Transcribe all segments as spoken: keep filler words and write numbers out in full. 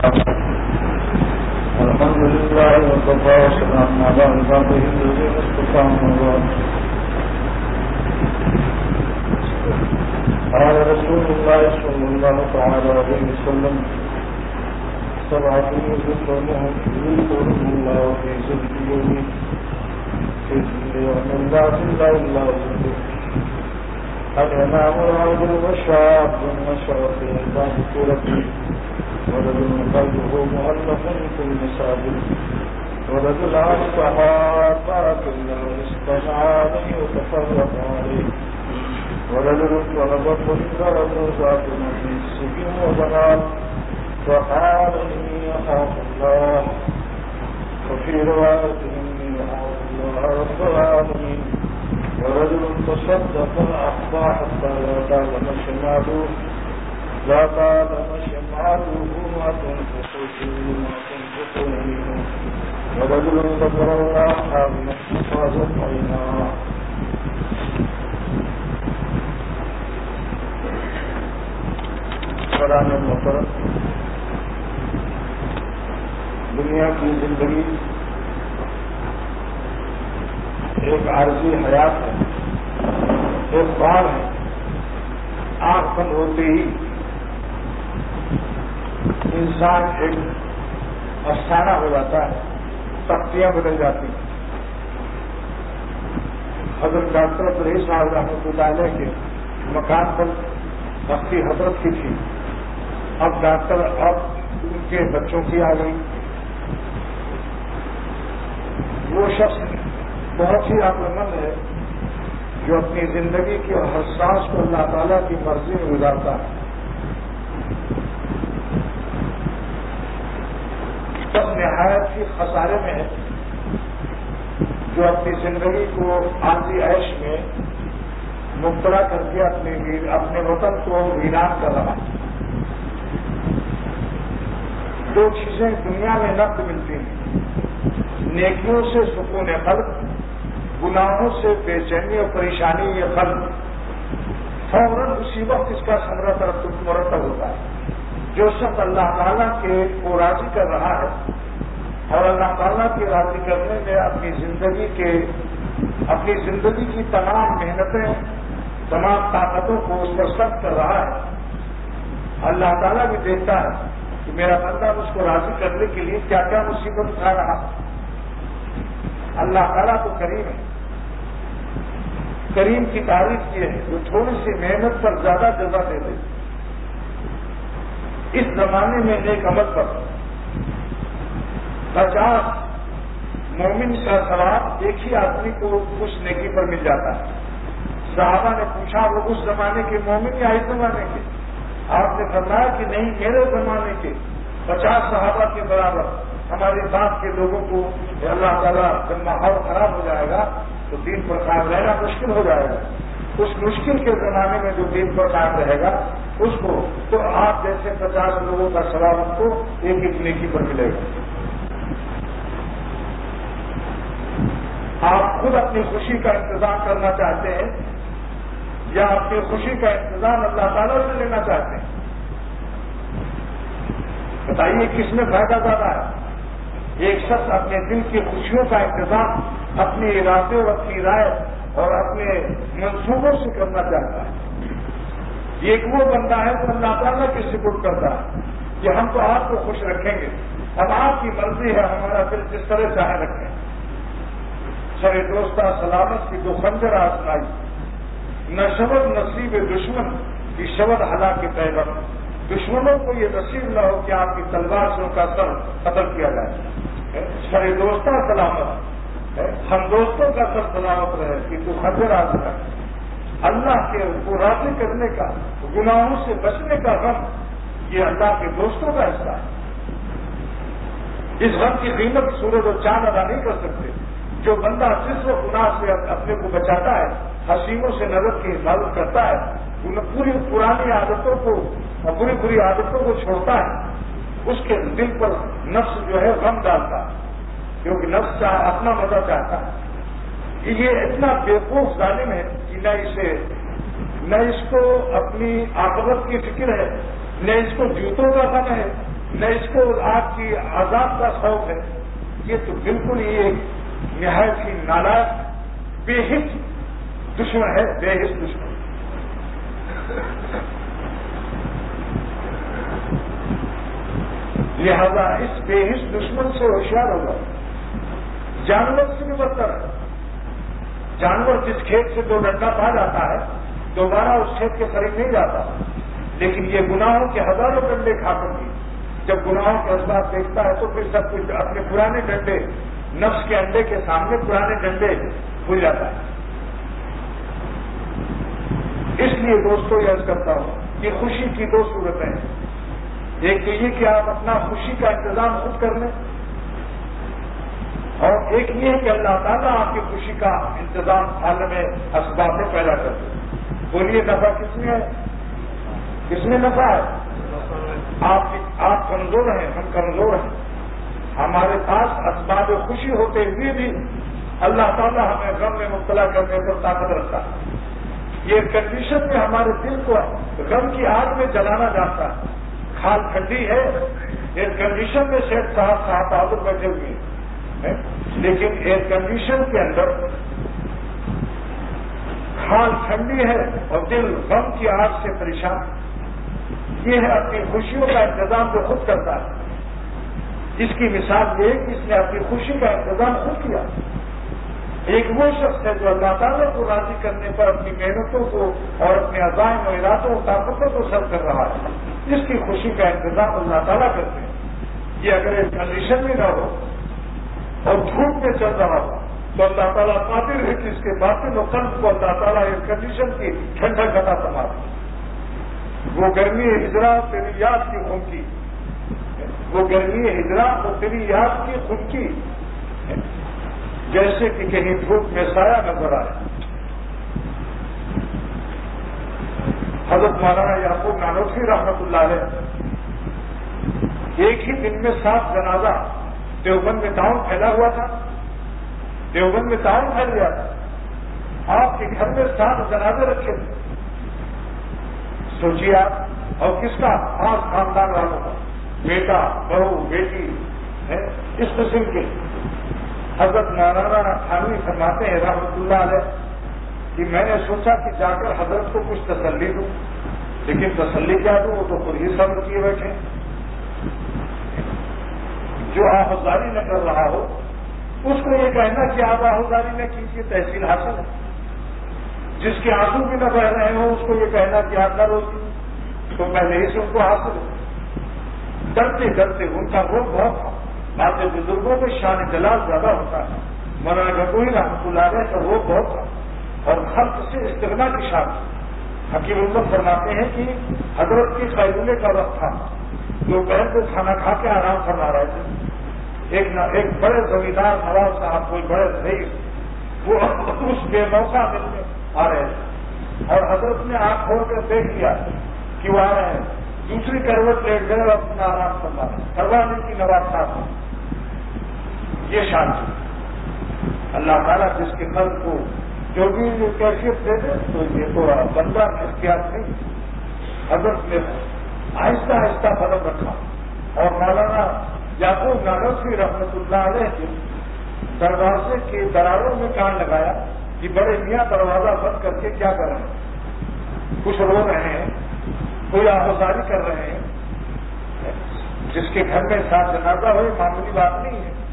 الحمد لله وكفى وسلام على عباده الذين اصطفى قال رسول الله صلى الله تعالى عليه وسلم سبعة يذكرهم يذكرهم الله في ظل يومه في ظل يوم لا ظل إلا ظله الإمام العادل والشاب نشر في عباد سورته ورجل قلبه مؤلف في المساجد ورجل عصها ترك الله استمع عليه وتفرق عليه ورجل طلبته الدرجة ذات في السجن وبنات فقال إني أخاف الله وفي رواية إني أخاف الله رب العالمين ورجل تصدق أخفى حتى لا تعلم شماله لا تعلم شماله ما تنفق فيه ما تنفق يمينه ورجل ذكر الله حاملا فازت عيناه. قرآن محترم، دنیا کی زندگی ایک عارضی حیات ہے، ایک بار ہے. آنکھ بند ہوتے ہی انسان ایک افسانہ ہو جاتا ہے، تختیاں بدل جاتی ہیں. حضرت ڈاکٹر پرہیز صاحب رحمۃ اللہ علیہ کے مکان پر تختی حضرت کی تھی، اب ڈاکٹر اب ان کے بچوں کی آ گئی. وہ شخص بہت ہی عقل مند ہے جو اپنی زندگی کے ہر سانس کو اللہ تعالیٰ کی مرضی میں گزارتا ہے. سب نہایت ہی خسارے میں ہے جو اپنی زندگی کو عارضی عیش میں مبتلا کر کے اپنے اپنے وطن کو ویران کر رہا ہے. دو چیزیں دنیا میں نقد ملتی ہیں: نیکیوں سے سکون قلب، گناہوں سے بے چینی اور پریشانی یہ قلب. فوراً اسی وقت اس کا ثمرہ مرتب ہوتا ہے. جو شخص اللہ تعالیٰ کے کو راضی کر رہا ہے اور اللہ تعالیٰ کے راضی کرنے میں اپنی زندگی کے اپنی زندگی کی تمام محنتیں، تمام طاقتوں کو اس پر سخت کر رہا ہے، اللہ تعالیٰ بھی دیکھتا ہے کہ میرا بندہ اس کو راضی کرنے کے لیے کیا کیا مصیبت اٹھا رہا. اللہ تعالیٰ تو کریم ہے. کریم کی تعریف یہ ہے جو تھوڑی سی محنت پر زیادہ جزا دے دے. اس زمانے میں نیک عمل پر پچاس مومن کا ثواب ایک ہی آدمی کو اس نیکی پر مل جاتا ہے. صحابہ نے پوچھا وہ اس زمانے کے مومن یا اس زمانے کے؟ آپ نے فرمایا کہ نہیں، میرے زمانے کے پچاس صحابہ کے برابر. ہمارے ساتھ کے لوگوں کو اللہ تعالیٰ جب ماحول خراب ہو جائے گا تو دین پر قائم رہنا مشکل ہو جائے گا. اس مشکل کے زمانے میں جو دین پر قائم رہے گا اس کو تو آپ جیسے پچاس لوگوں کا ثواب ہم کو ایک ایک نیکی پر ملے گا. آپ خود اپنی خوشی کا انتظام کرنا چاہتے ہیں یا اپنی خوشی کا انتظام اللہ تعالیٰ سے لینا چاہتے ہیں؟ بتائیے کس میں فائدہ زیادہ ہے؟ ایک شخص اپنے دل کی خوشیوں کا انتظام اپنے ارادے اور اپنی رائے اور اپنے منصوبوں سے کرنا چاہتا ہے. ایک وہ بندہ ہے جو اللہ تعالیٰ کی سپرد کرتا ہے کہ ہم تو آپ کو خوش رکھیں گے، اب آپ کی مرضی ہے، ہمارا دل جس طرح چاہے رکھیں. سر دوستہ سلامت کی دو خنجر آزمائی، نہ شبد نصیب دشمن کی شبد ہلاک کے پیغام. دشمنوں کو یہ نصیب نہ ہو کہ آپ کی تلوار سے ان کا سر قتل کیا جائے. سر دوستہ سلامت، ہم دوستوں کا سر سلامت رہے کہ تو خنجر آزمائی. اللہ کے کو راضی کرنے کا، گناہوں سے بچنے کا غم، یہ اللہ کے دوستوں کا حصہ ہے. اس غم کی قیمت سورج اور چاند ادا نہیں کر سکتے. جو بندہ صرف گناہ سے اپنے کو بچاتا ہے، حسینوں سے نظر کی حفاظت کرتا ہے، پوری پرانی عادتوں کو اور بری بری عادتوں کو چھوڑتا ہے، اس کے دل پر نفس جو ہے غم ڈالتا ہے، کیونکہ نفس اپنا مزہ چاہتا ہے. یہ اتنا بیوقوف ظالم ہے کہ نہ اسے نہ اس کو اپنی عاقبت کی فکر ہے، نہ اس کو جوتوں کا غم ہے، نہ اس کو آگ کی عذاب کا خوف ہے. یہ تو بالکل ہی ایک نہایت ہی نالائق بے حس دشمن ہے, بے حس دشمن. لہذا اس بے حس دشمن سے ہوشیار ہوگا. جانور سے بھی بدتر ہے. جانور جس کھیت سے دو ڈنڈا پا جاتا ہے دوبارہ اس کھیت کے قریب نہیں جاتا, لیکن یہ گناہوں کے ہزاروں ڈنڈے کھا کر بھی جب گناہوں کے اسباب دیکھتا ہے تو پھر سب کچھ اپنے پرانے ڈنڈے, نفس کے انڈے کے سامنے پرانے ڈنڈے بھول جاتا ہے. اس لیے دوستوں یہ عرض کرتا ہوں کہ خوشی کی دو صورتیں ہیں. ایک تو یہ کہ آپ اپنا خوشی کا انتظام خود کر لیں, اور ایک یہ ہے کہ اللہ تعالیٰ آپ کی خوشی کا انتظام عالم اسباب میں پیدا کر دے. بولیے نفع کس میں ہے؟ کس میں نفع ہے؟ آپ آپ کمزور ہیں, ہم کمزور ہیں. ہمارے پاس اسباب خوشی ہوتے ہوئے بھی اللہ تعالیٰ ہمیں غم میں مبتلا کرنے پر طاقت رکھتا ہے. یہ کنڈیشن میں ہمارے دل کو غم کی آگ میں جلانا جاتا ہے. کھال ٹھنڈی ہے, ایئر کنڈیشن میں شیخ صاحب صاحب بہادر بیٹھے ہوئے ہیں, لیکن ایئر کنڈیشن کے اندر کھال ٹھنڈی ہے اور دل غم کی آگ سے پریشان. یہ ہے اپنی خوشیوں کا انتظام جو خود کرتا ہے. اس کی مثال یہ کہ اس نے اپنی خوشی کا انتظام خود کیا. ایک وہ شخص ہے جو اللہ تعالیٰ کو راضی کرنے پر اپنی محنتوں کو اور اپنے عزائم و ارادوں و طاقتوں کو صرف کر رہا ہے. اس کی خوشی کا انتظام اللہ تعالیٰ کرتے ہیں. یہ اگر ایک کنڈیشن میں نہ ہو اور دھوپ میں چل رہا ہو تو اللہ تعالیٰ قادر ہے کہ اس کے باطن و قلب کو اللہ تعالیٰ اس کنڈیشن کی ٹھنڈک عطا فرما دے. وہ گرمی ہجرا تیری یاد کی خونکی, وہ گرمی ہجرا وہ تیری یاد کی خونکی, جیسے کہ کہیں دھوپ میں سایہ نظر آئے. حضرت مولانا یعقوب نانوتوی رحمۃ اللہ علیہ ایک ہی دن میں سات جنازہ دیوبند میں تعاون پھیلا ہوا تھا. دیوبند میں تعاون پھیل گیا تھا. آپ کے گھر میں سات جنازے رکھے تھے. سوچیے آپ, اور کس کا؟ خاص خاندان والوں کا, بیٹا بہو بیٹی ہے اس قسم کے. حضرت مولانا تھانوی فرماتے ہیں رحمۃ اللہ علیہ کہ میں نے سوچا کہ جا کر حضرت کو کچھ تسلی دوں, لیکن تسلی کیا دوں, وہ تو خود ہی صبر کیے بیٹھے. جو آہوزاری نہ کر رہا ہو اس کو یہ کہنا کہ آپ آہوزاری نہ کیجیے, تحصیل حاصل ہے. جس کے آنسو بھی نہ بہ رہے ہوں اس کو یہ کہنا کہ آپ نہ روکیے, تو پہلے ہی سے ان کو حاصل ہے. ڈرتے ڈرتے ان کا روگ بہت تھا. باتیں بزرگوں میں شان جلال زیادہ ہوتا ہے. مولانا گنگوئی رحمۃ اللہ علیہ کا روگ بہت تھا اور خلق سے استغنا کی شان. حکیم اللہ فرماتے ہیں کہ حضرت کی قیلولے کا وقت تھا, دوپہر کو کھانا کھا کے آرام فرما رہے تھے. ایک نہ ایک بڑے زمیندار نواز صاحب, کوئی بڑے رئیس, وہ اس بے موقع ملنے آ رہے تھے اور حضرت نے آنکھ کھول کر دیکھ لیا کہ وہ آ رہے ہیں. دوسری کروٹ لیٹ گئے اور اپنا آرام فرما کروانے کی نواز صاحب. یہ شان تھی. اللہ تعالیٰ جس کے قلب کو جو بھی کیفیت دے دے تو یہ تو بندہ اختیار نہیں. حضرت نے آہستہ آہستہ قدم رکھا اور مولانا یعقوب نانوتوی رحمۃ اللہ علیہ کے دروازے کے دراروں میں کان لگایا کہ بڑے میاں دروازہ بند کر کے کیا کر رہے ہیں؟ کچھ رو رہے ہیں, کوئی آہوزاری کر رہے ہیں. جس کے گھر میں سات جنازہ ہوئے معمولی بات نہیں ہے.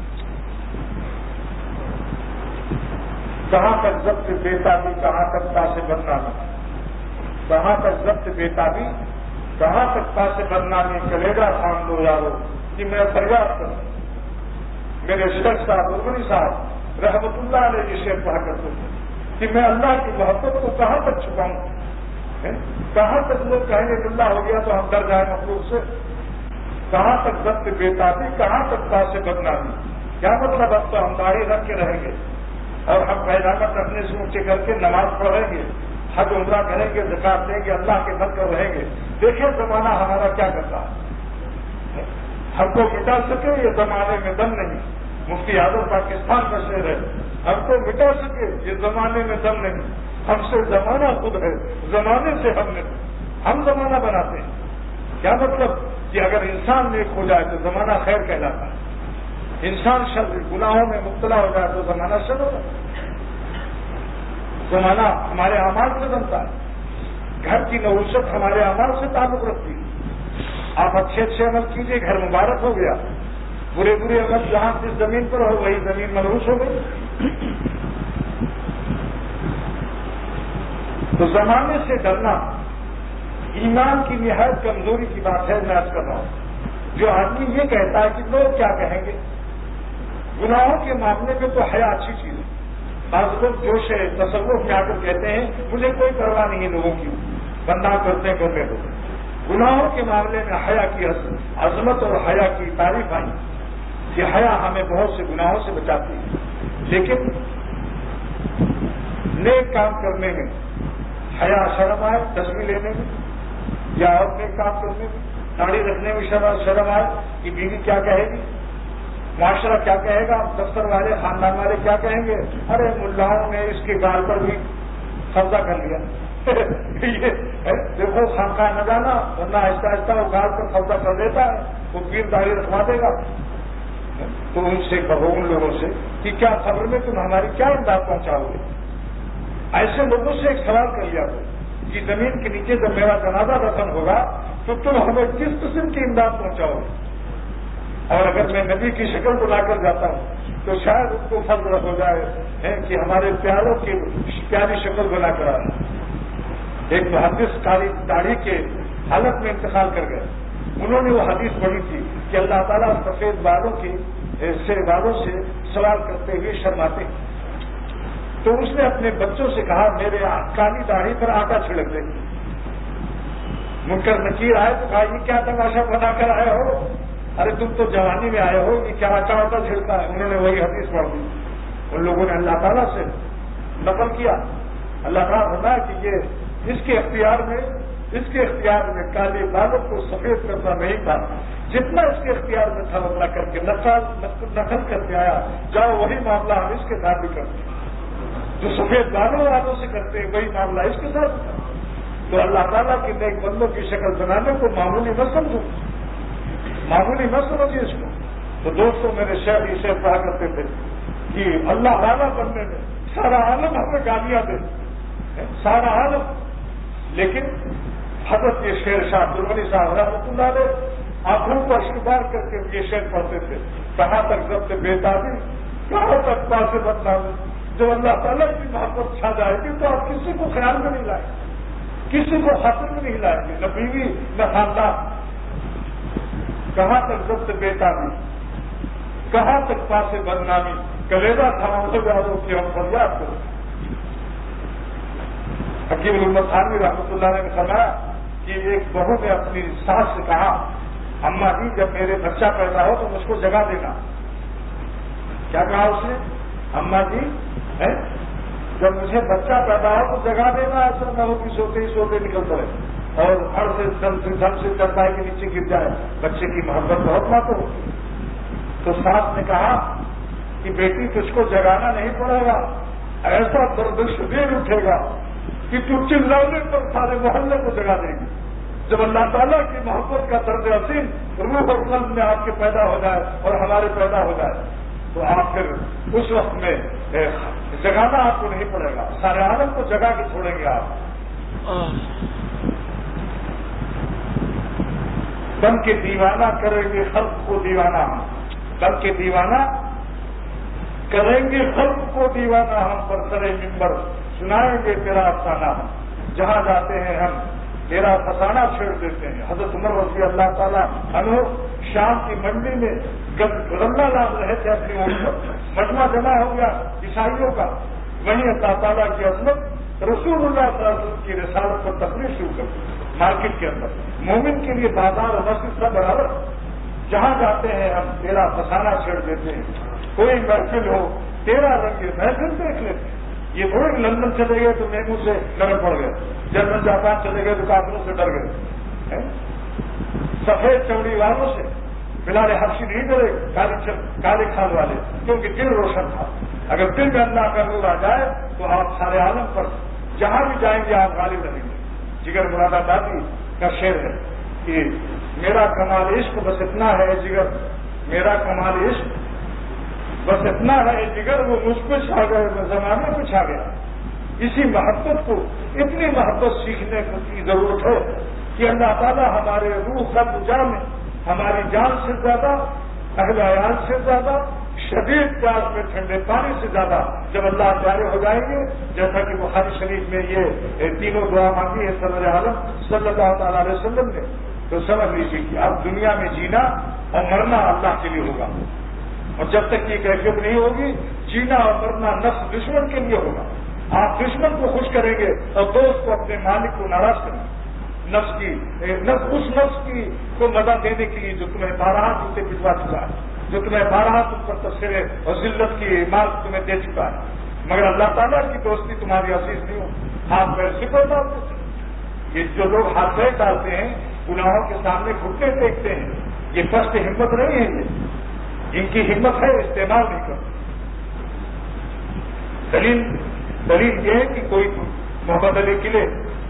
کہاں تک ضبط بےتابی, کہاں تک پاس بدنامی, کہاں تک ضبط بےتابی, کہاں تک پاس بدنامی چلے گا خان دو یارو کہ میں فریاد کروں. میرے شیخ صاحب عربنی صاحب رحمۃ اللہ علیہ یہ شعر پڑھا کرتے تھے کہ میں اللہ کی محبت کو کہاں تک چھپاؤں, کہاں تک لوگ کہیں گے اللہ ہو گیا تو ہم ڈر جائیں مخلوق سے. کہاں تک ضبط بےتابی, کہاں تک پاس بدنامی. کیا مطلب اب تو ہم داڑھی رکھ کے رہیں گے اور ہم پیداوار رکھنے سے اونچے کر کے نماز پڑھیں گے, حج عمرہ کریں گے, زکات دیں گے, اللہ کے بن کر رہیں گے. دیکھیں زمانہ ہمارا کیا کرتا ہے. ہم کو مٹا سکے یہ زمانے میں دم نہیں. مفتی اعظم پاکستان کا شعر ہے, ہم کو مٹا سکے یہ زمانے میں دم نہیں. ہم سے زمانہ خود ہے, زمانے سے ہم نہیں, ہم زمانہ بناتے ہیں. کیا مطلب کہ اگر انسان نیک ہو جائے تو زمانہ خیر کہلاتا ہے، انسان شر گناہوں میں مبتلا ہو جائے تو زمانہ شر ہوتا ہے۔ زمانہ ہمارے اعمال سے بنتا ہے، گھر کی نحوست ہمارے اعمال سے تعلق رکھتی ہے۔ آپ اچھے اچھے عمل کیجیے، گھر مبارک ہو گیا، برے برے عمل جہاں جس زمین پر ہو وہی زمین منحوس ہو گئی۔ تو زمانے سے ڈرنا ایمان کی نہایت کمزوری کی بات ہے۔ میں عرض کر رہا ہوں، جو آدمی یہ کہتا ہے کہ لوگ کیا کہیں گے، گناہوں کے معاملے میں تو حیا اچھی چیز ہے۔ بعض لوگ جوش ہے تصور میں آ کر کہتے ہیں مجھے کوئی پرواہ نہیں ہے لوگوں کی، بندہ کرتے کرنے دو۔ گناہوں کے معاملے میں حیا کی عظمت اور حیا کی تعریف آئی کہ حیا ہمیں بہت سے گناہوں سے بچاتی ہے، لیکن نیک کام کرنے میں حیا شرم آئے، تصویر لینے میں یا اور نیک کام کرنے میں، داڑھی رکھنے میں شرم آئے کہ بیوی کیا کہے گی، معاشرہ کیا کہے گا، دفتر والے خاندان والے کیا کہیں گے، ارے ملاؤں نے اس کے گال پر بھی قبضہ کر لیا۔ دیکھو خانقاہ نہ جانا، ورنہ آہستہ آہستہ وہ گال پر قبضہ کر دیتا ہے، وہ پیر داڑھی رکھوا دے گا۔ تو ان سے کہو، ان لوگوں سے کہ کیا خبر میں تم ہماری کیا امداد پہنچاؤ گے؟ ایسے لوگوں سے ایک سوال کر لیا کرو کہ زمین کے نیچے جب میرا جنازہ دفن ہوگا تو تم ہمیں کس قسم کی امداد پہنچاؤ گے؟ اور اگر میں نبی کی شکل بنا کر جاتا ہوں تو شاید اس کو فضل ہو جائے کہ ہمارے پیاروں کی پیاری شکل بنا کر آئے۔ ایک محدث داڑھی کے حالت میں انتقال کر گئے، انہوں نے وہ حدیث پڑھی تھی کہ اللہ تعالیٰ سفید بالوں کی سے بالوں سے سوال کرتے ہوئے شرماتے ہیں۔ تو اس نے اپنے بچوں سے کہا میرے کالی داڑھی پر آٹا چھڑک دیں۔ منکر نکیر آئے تو کہا یہ کیا تماشا بنا کر آئے ہو، ارے تم تو جوانی میں آئے ہو، یہ کیا آٹا آٹا چھڑکا ہے؟ انہوں نے وہی حدیث پڑھ دی۔ ان لوگوں نے اللہ تعالیٰ سے نقل کیا، اللہ تعالیٰ بتا کہ یہ اس کے اختیار میں اس کے اختیار میں کالے بالوں کو سفید کرنا نہیں تھا، جتنا اس کے اختیار میں تھا اتنا کر کے نقل کر کے آیا، جاؤ وہی معاملہ ہم اس کے ساتھ بھی کرتے ہیں، جو سفید بالوں والوں سے کرتے ہیں وہی معاملہ اس کے ساتھ تھا۔ تو اللہ تعالیٰ کے نیک بندوں کی شکل بنانے کو معمولی مت سمجھو، معمولی مت سمجھیے اس کو۔ تو دوستوں میرے شہر اسے کہا کرتے تھے کہ اللہ تعالیٰ بننے میں سارا عالم ہمیں گالیاں دے، سارا عالم، لیکن حضرت یہ شیر شاہ دربنی صاحب رحمۃ اللہ علیہ آنکھوں پر شکار کر کے یہ شعر پڑھتے تھے، کہاں تک ضبط بے تعبیر، کہاں تک پاس بدنامی، جب اللہ تعالیٰ کی محبت چھا جائے گی تو آپ کسی کو خیال میں نہیں لائیں گے، کسی کو خاطر میں نہیں لائیں گے، نہ بیوی نہ خاندان۔ کہاں تک ضبط بے تعبیر، کہاں تک پاس بدنامی، کلیجہ تھا یادوں کی ہم فریاد کریں۔ حکیم محمد خانوی رحمۃ اللہ نے فرمایا کہ ایک بہو نے اپنی ساس سے کہا اماں جی جب میرے بچہ پیدا ہو تو مجھ کو جگہ دینا۔ کیا کہا اس نے؟ اماں جی جب مجھے بچہ پیدا ہو تو جگہ دینا، ایسا نہ ہو کہ سوتے ہی سوتے نکل پڑے اور ہر سے دم سے دم سے چرپائی کے نیچے گر جائے، بچے کی محبت بہت بات ہو۔ تو ساس نے کہا کہ بیٹی تجھ کو جگانا نہیں پڑے گا، ایسا درد شبیر اٹھے گا کہ تو چلانے پر سارے محلے کو جگا دے گی۔ جب اللہ تعالیٰ کی محبت کا درد عظیم روح اور قلب میں آپ کے پیدا ہو جائے اور ہمارے پیدا ہو جائے تو آپ پھر اس وقت میں جگانا آپ کو نہیں پڑے گا، سارے عالم کو جگا کے چھوڑیں گے آپ۔ بن کے دیوانہ کریں گے خلق کو دیوانہ، بن کے دیوانہ کریں گے خلق کو دیوانہ، ہم پر سرے ممبر سنائیں گے تیرا افسانہ، جہاں جاتے ہیں ہم تیرا فسانہ چھیڑ دیتے ہیں۔ حضرت عمر رضی اللہ تعالیٰ عنہ شام کی منڈی میں گلّہ لاد رہے تھے، اپنی مجمع جمع ہو گیا عیسائیوں کا، وہیں اللہ تعالیٰ کی عظمت رسول اللہ صلی اللہ علیہ وسلم کی رسالت پر تقریر شروع کر دی مارکیٹ کے اندر۔ مومن کے لیے بازار اور مسجد سب برابر، جہاں جاتے ہیں ہم تیرا فسانہ چھیڑ دیتے ہیں، کوئی محفل ہو تیرا رنگ محفل دیکھ لیتے ہیں۔ یہ تھوڑے لندن چلے گئے تو میمو سے نرم پڑ گئے، جرمن جاپان چلے گئے تو کافروں سے ڈر گئے، سفید چوڑی والوں سے بلال حبشی نہیں ڈرے، کالے کالے کھال والے، کیونکہ دل روشن تھا۔ اگر دل میں اللہ کا نور آ جائے تو آپ سارے عالم پر جہاں بھی جائیں گے آپ غالب رہیں گے۔ جگر مراد آبادی کا شعر ہے کہ میرا کمال عشق بس اتنا ہے جگر، میرا کمال عشق بس اتنا ہے جگر، وہ مجھ پہ چھا گئے، میں زمانے پہ چھا گیا۔ اسی محبت کو، اتنی محبت سیکھنے کی ضرورت ہے کہ اللہ تعالیٰ ہمارے روح قلب جان میں ہماری جان سے زیادہ، اہل عیال سے زیادہ، شدید پیاس میں ٹھنڈے پانی سے زیادہ جب اللہ پیارے ہو جائیں گے، جیسا کہ بخاری شریف میں یہ تینوں دعا مانگی ہے سرور عالم صلی اللہ تعالیٰ علیہ وسلم نے، تو سمجھ لیجیے کہ اب دنیا میں جینا اور مرنا اللہ کے لیے ہوگا، اور جب تک یہ کیفیت نہیں ہوگی، جینا اور مرنا نفس دشمن کے لیے ہوگا۔ آپ دشمن کو خوش کریں گے اور دوست کو، اپنے مالک کو ناراض کریں گے۔ نفس کی نفس اس نفس کی کو مدد دینے کے لیے جو تمہیں بارہا جوتے پھٹوا چکا ہے، جو تمہیں بارہا تم پر تبصرے اور ذلت کی مال تمہیں دے چکا ہے، مگر اللہ تعالیٰ کی دوستی تمہاری عزیز نہیں ہو، ہاتھ پیر سپر ڈالتے تھے۔ یہ جو لوگ ہاتھ پیر ڈالتے ہیں، گناہوں کے سامنے گھٹنے ٹیکتے ہیں، یہ پست ہمت نہیں ہے، یہ ان کی ہمت ہے استعمال نہیں کرتے۔ دلیل دلیل یہ ہے کہ کوئی محمد علی قلعے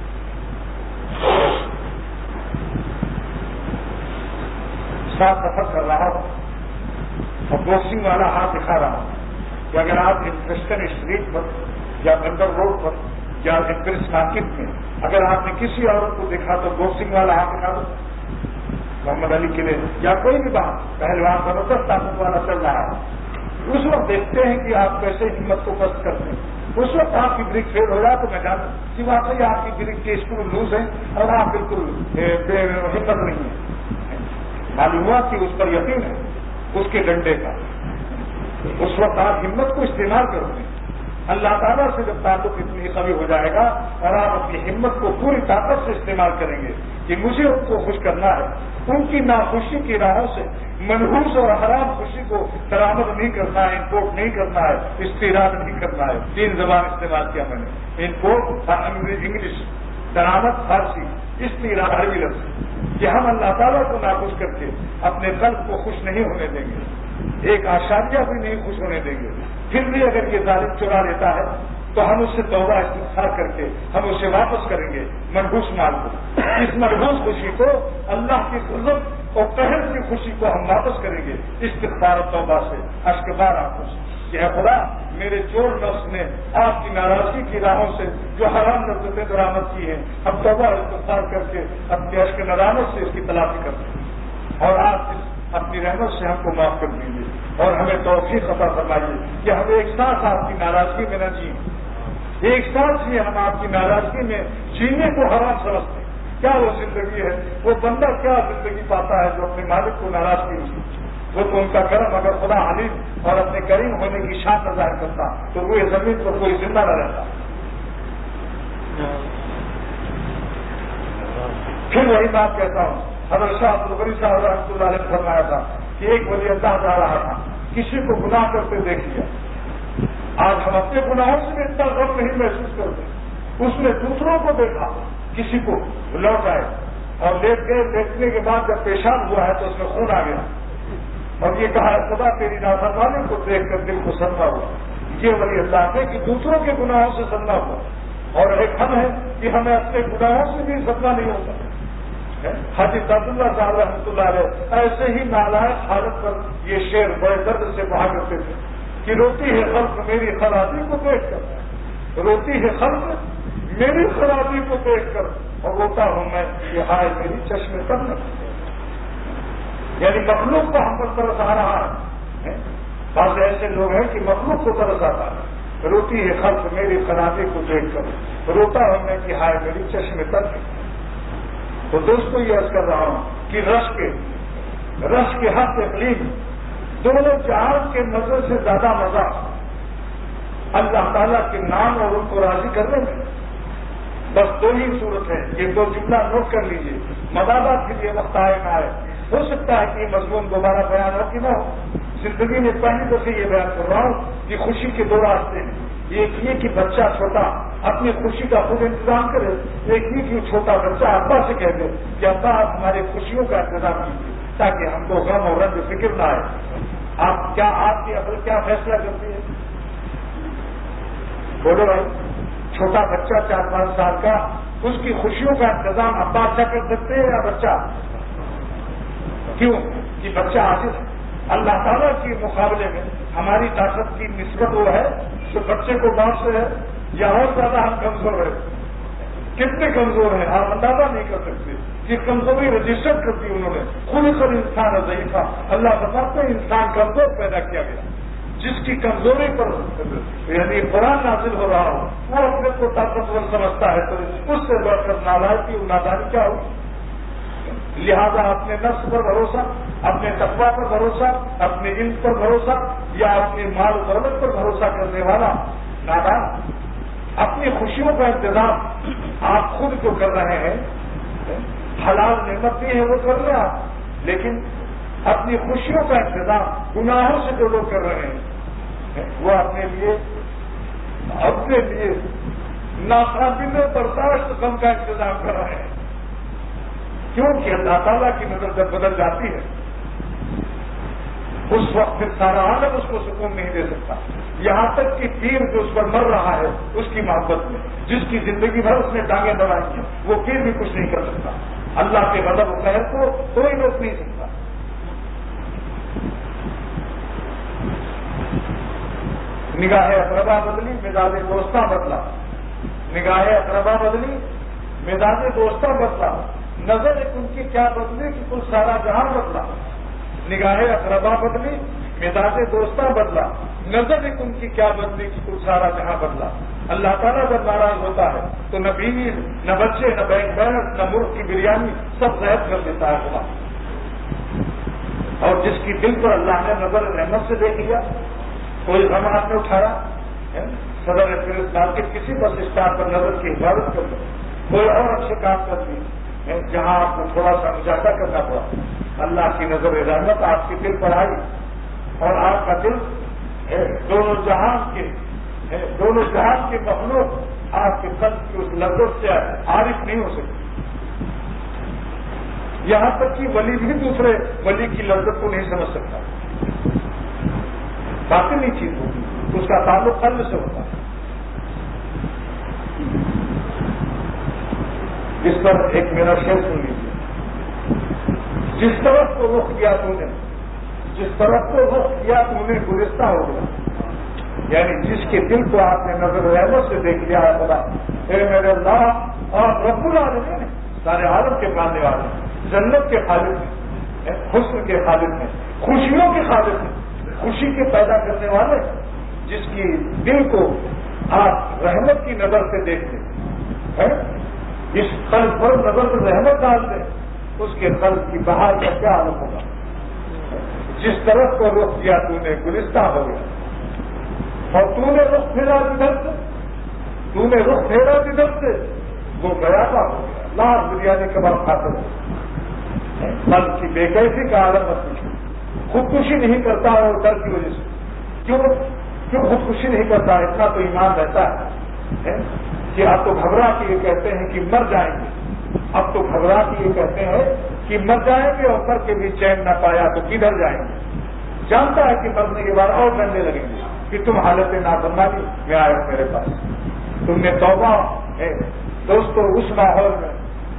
ساتھ سفر کر رہا ہو اور باکسنگ والا ہاتھ دکھا رہا ہو، کہ اگر آپ انفیسٹن اسٹریٹ پر یا بندر روڈ پر یا انفرس مارکیٹ میں اگر آپ نے کسی عورت کو دیکھا تو باکسنگ والا ہاتھ دکھا دو، محمد علی قلعے یا کوئی بھی بات پہلوان زبردست طاقت والا چل رہا ہے، اس وقت دیکھتے ہیں کہ آپ کیسے ہمت کو پست کرتے ہیں۔ اس وقت آپ کی بریک فیل ہو جائے تو میں جانتا ہوں کہ واقعی آپ کی بریک کے اسکرو لوز ہیں اور آپ بالکل ہمت نہیں ہیں، معلوم ہوا کہ اس پر یقین ہے اس کے ڈنڈے کا، اس وقت آپ ہمت کو استعمال کرو گے۔ اللہ تعالیٰ سے جب تعلق اتنی قوی ہو جائے گا اور آپ اپنی ہمت کو پوری طاقت سے استعمال کریں گے کہ مجھے ان کو خوش کرنا ہے، ان کی ناخوشی کی راہوں سے منحوس اور حرام خوشی کو درآمد نہیں کرنا ہے، امپورٹ نہیں کرنا ہے، استیراد نہیں کرنا ہے۔ تین زبان استعمال کیا میں نے، امپورٹ انگلش، درآمد فارسی، استیراد عربی لفظ، کہ ہم اللہ تعالیٰ کو ناخوش کر کے اپنے قلب کو خوش نہیں ہونے دیں گے، ایک آشاریہ بھی نہیں خوش ہونے دیں گے۔ پھر بھی اگر یہ ظالم چرا لیتا ہے تو ہم اس سے توبہ استغفار کر کے ہم اسے واپس کریں گے منحوس مال کو، اس منحوس خوشی کو، اللہ کی عزت اور قہر کی خوشی کو ہم واپس کریں گے استغفار و توبہ سے، اشک بار آنکھوں سے کہ اے خدا میرے چور نفس نے آپ کی ناراضگی کی راہوں سے جو حرام لذتیں درآمد کی ہیں، ہم توبہ استغفار کر کے اپنے اشک ندامت سے اس کی تلافی کرتے ہیں، اور آپ اس اپنی رحمت سے ہم کو معاف کر دیجیے اور ہمیں توفیق عطا فرمائیے کہ ہم ایک ساتھ آپ کی ناراضگی میں نہ جییں، ایک ساتھ ہی ہم آپ کی ناراضگی میں جینے کو حرام سمجھتے ہیں۔ کیا وہ زندگی ہے، وہ بندہ کیا زندگی پاتا ہے جو اپنے مالک کو ناراض کی ہوئی، وہ تو ان کا کرم، اگر خدا حلیم اور اپنے کریم ہونے کی شان نہ ظاہر کرتا تو وہ زمین پر کوئی زندہ نہ رہتا۔ پھر وہی بات کہتا ہوں، حضرت شاہ عبد الغنی صاحب رحمۃ اللہ علیہ نے فرمایا تھا کہ ایک ولی اللہ جا رہا تھا، کسی کو گناہ کرتے دیکھ لیا، آج ہم اپنے گناہوں سے بھی اتنا غم نہیں محسوس کرتے، اس نے دوسروں کو دیکھا، کسی کو لوٹ آئے اور لیٹ گئے، دیکھنے کے بعد جب پیشاب ہوا ہے تو اس میں خون آ گیا اور یہ کہا خدا تیری نافرمانی کو دیکھ کر دل کو صدمہ ہوا۔ یہ ولی اللہ ہے کہ دوسروں کے گناہوں سے صدمہ ہوا، اور ایک ہم ہے کہ ہمیں اپنے گناہوں سے بھی صدمہ نہیں ہوتا۔ حاجی عبداللہ صاحب رحمۃ اللہ علیہ ایسے ہی نالائق حالت پر یہ شعر بڑے درد سے کہا کرتے تھے کہ روتی ہے خلق میری خرابی کو دیکھ کر، روتی ہے خلق میری خرابی کو دیکھ کر، اور روتا ہوں میں کہ ہائے میری چشم تب نہ، یعنی مخلوق کو ہم پر ترس آ رہا ہے۔ بعض ایسے لوگ ہیں کہ مخلوق کو ترس آتا ہے، روتی ہے خلق میری خرابی کو دیکھ کر، روتا ہوں میں کہ ہائے میری چشم تب نہ۔ تو دوستوں یہ عرض کر رہا ہوں کہ رش کے رش کے ہر تکلیف دونوں جہان کے مزے سے زیادہ مزہ اللہ تعالیٰ کے نام اور ان کو راضی کرنے میں۔ بس دو ہی صورت ہے، یہ دو جملہ نوٹ کر لیجیے، مداحت کے لیے وقت آئے نہ آئے، ہو سکتا ہے کہ یہ مضمون دوبارہ بیان ہو کہ نہ ہو، زندگی میں پہلی دفعہ یہ بیان کر رہا ہوں کہ خوشی کے دو راستے ہیں، ایک یہ کہ بچہ چھوٹا اپنی خوشی کا خود انتظام کرے، ایک یہ کہ چھوٹا بچہ ابا سے کہہ دے کہ ابا آپ ہماری خوشیوں کا انتظام کیجیے تاکہ ہم کو غم اور رنج فکر نہ آئے۔ آپ کیا آپ کی عقل کیا فیصلہ کرتی ہے؟ بولو بھائی، چھوٹا بچہ چار پانچ سال کا، اس کی خوشیوں کا انتظام ابا اچھا کر سکتے ہیں یا بچہ؟ کیوں کہ بچہ عاجز ہے. اللہ تعالیٰ کے مقابلے میں ہماری طاقت کی نسبت وہ ہے جو بچے کو باپ سے ہے یا اور زیادہ ہم کمزور ہیں. کتنے کمزور ہیں آپ اندازہ نہیں کر سکتے کہ کمزوری رجسٹر کر دی انہوں نے. خود خود انسان ضعیف تھا. اللہ فرماتے ہیں انسان کمزور پیدا کیا گیا. جس کی کمزوری پر یعنی قرآن نازل ہو رہا ہو وہ اپنے کو طاقتور سمجھتا ہے تو اس سے بڑھ کر نالائکی اور نادانی کیا ہوگی. لہذا اپنے نفس پر بھروسہ, اپنے تقویٰ پر بھروسہ, اپنے علم پر بھروسہ یا اپنے مال و دولت پر بھروسہ کرنے والا نادان. اپنی خوشیوں کا انتظام آپ خود کو کر رہے ہیں. حلال نعمت بھی ہے وہ کر رہے آپ, لیکن اپنی خوشیوں کا انتظام گناہوں سے جو لوگ کر رہے ہیں وہ اپنے لیے اپنے لیے ناقابل برداشت غم کا انتظام کر رہے ہیں. کیونکہ اللہ تعالیٰ کی نظر جب بدل جاتی ہے اس وقت پھر سارا عالم اس کو سکون نہیں دے سکتا. یہاں تک کہ پیر جو اس پر مر رہا ہے اس کی محبت میں, جس کی زندگی بھر اس نے ٹانگیں دبائی ہیں, وہ پیر بھی کچھ نہیں کر سکتا. اللہ کے غضب و قہر کو کوئی روک نہیں سکتا. نگاہ اقربا بدلی مزاج دوستہ بدلا. نگاہ اقربا بدلی مزاج دوستہ بدلا. نظر ایک ان کی کیا بدلی کہ کل سارا جہاں بدلا. نگاہ اقربا بدلی مزاج دوستہ بدلا. نظر ایک ان کی کیا بدلی کہ کل سارا جہاں بدلا. اللہ تعالیٰ جب ناراض ہوتا ہے تو نہ بیوی نہ بچے نہ بینک بیلنس نہ مرغ کی بریانی سب ضائع کر دیتا ہے خدا. اور جس کی دل پر اللہ نے نظر رحمت سے دیکھ لیا, کوئی غم ہاتھ میں اٹھایا, صدر فیروز مارکیٹ کسی بس اسٹاپ پر نظر کی حفاظت کر لی, کوئی اور اچھے کام کر دی جہاں آپ کو تھوڑا سا مجاہدہ کرنا پڑا, اللہ کی نظر رحمت آپ کے دل پر آئی اور آپ کا دل دونوں جہان کے دونوں جہان کے مخلوق آپ کے قلب کی اس لذت سے عارف نہیں ہو سکتی. یہاں تک کہ ولی بھی دوسرے ولی کی لذت کو نہیں سمجھ سکتا. باطنی چیز ہوگی اس کا تعلق قلب سے ہوتا ہے. اس پر ایک میرا شعر سن لیجیے. جس طرف کو رخ کیا تو نے جس طرف کو رخ کیا تو نے گزشتہ ہو گیا. یعنی جس کے دل کو آپ نے نظر رحمت سے دیکھ لیا ہے خدا اے میرے اللہ اور رب العالمین سارے عالم کے پانے والے, جنت کے خالق ہیں, حسن کے خالق ہیں, خوشیوں کے خالق ہیں, خوشی کے پیدا کرنے والے, جس کی دل کو آپ رحمت کی نظر سے دیکھتے ہیں. اس قلب پر نظر سے رحمت ڈال دیں اس کے قلب کی بہار کا کیا عالم ہوگا. جس طرف کو رخ کیا تو نے گلستہ ہو گیا اور تو نے رخ پھیرا جدھر سے تو نے رخ پھیرا جدھر سے وہ گیا تھا ہو گیا. لاکھ بریانی کباب کھاتے ہیں. قلب کی بے کیفی کا عالم مت پوچھو. خودکشی نہیں کرتا اور ڈر کی وجہ سے. کیوں کیوں خودکشی نہیں کرتا؟ اتنا تو ایمان رہتا ہے کہ اب تو گھبرا کے یہ کہتے ہیں کہ مر جائیں گے. اب تو گھبرا کے یہ کہتے ہیں کہ مر جائیں گے اور مر کے بھی چین نہ پایا تو کدھر جائیں گے. جانتا ہے کہ مرنے کے بعد اور ڈرنے لگیں گے کہ تم حالت نافرمانی میں آئے ہو میرے پاس. تم نے توبہ ہے دوستو اس ماحول میں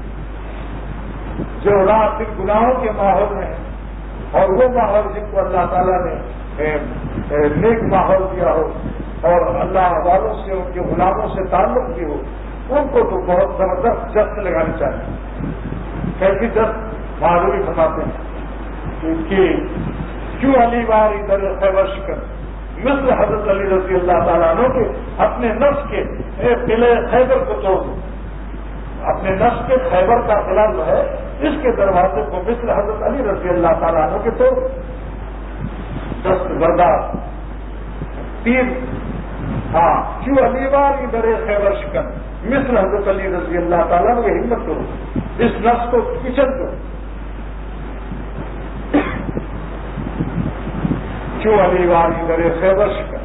جو رات دن گناہوں کے ماحول میں اور وہ ماحول جن کو اللہ تعالیٰ نے نیک ماحول دیا ہو اور اللہ والوں سے ان کے غلاموں سے تعلق کی ہو, ان کو تو بہت زبردست جست لگانی چاہیے. کیسی جست معذوری فرماتے ہیں کہ کیوں علی بار ادھر خیبر شکن مثل حضرت علی رضی اللہ تعالیٰ عنہ کے اپنے نفس کے قلعے خیبر کو توڑ دو. اپنے نفس کے خیبر کا قلعہ جو ہے اس کے دروازے کو مثل حضرت علی رضی اللہ تعالیٰ عنہ کے توڑ دست بردار تیر. ہاں کیوں علی بار ادھر خیبر شکن مثل حضرت علی رضی اللہ تعالیٰ نے ہمت کرو, اس نفس کو کچل دو. کیوں علی بار ادھر خیبر شکن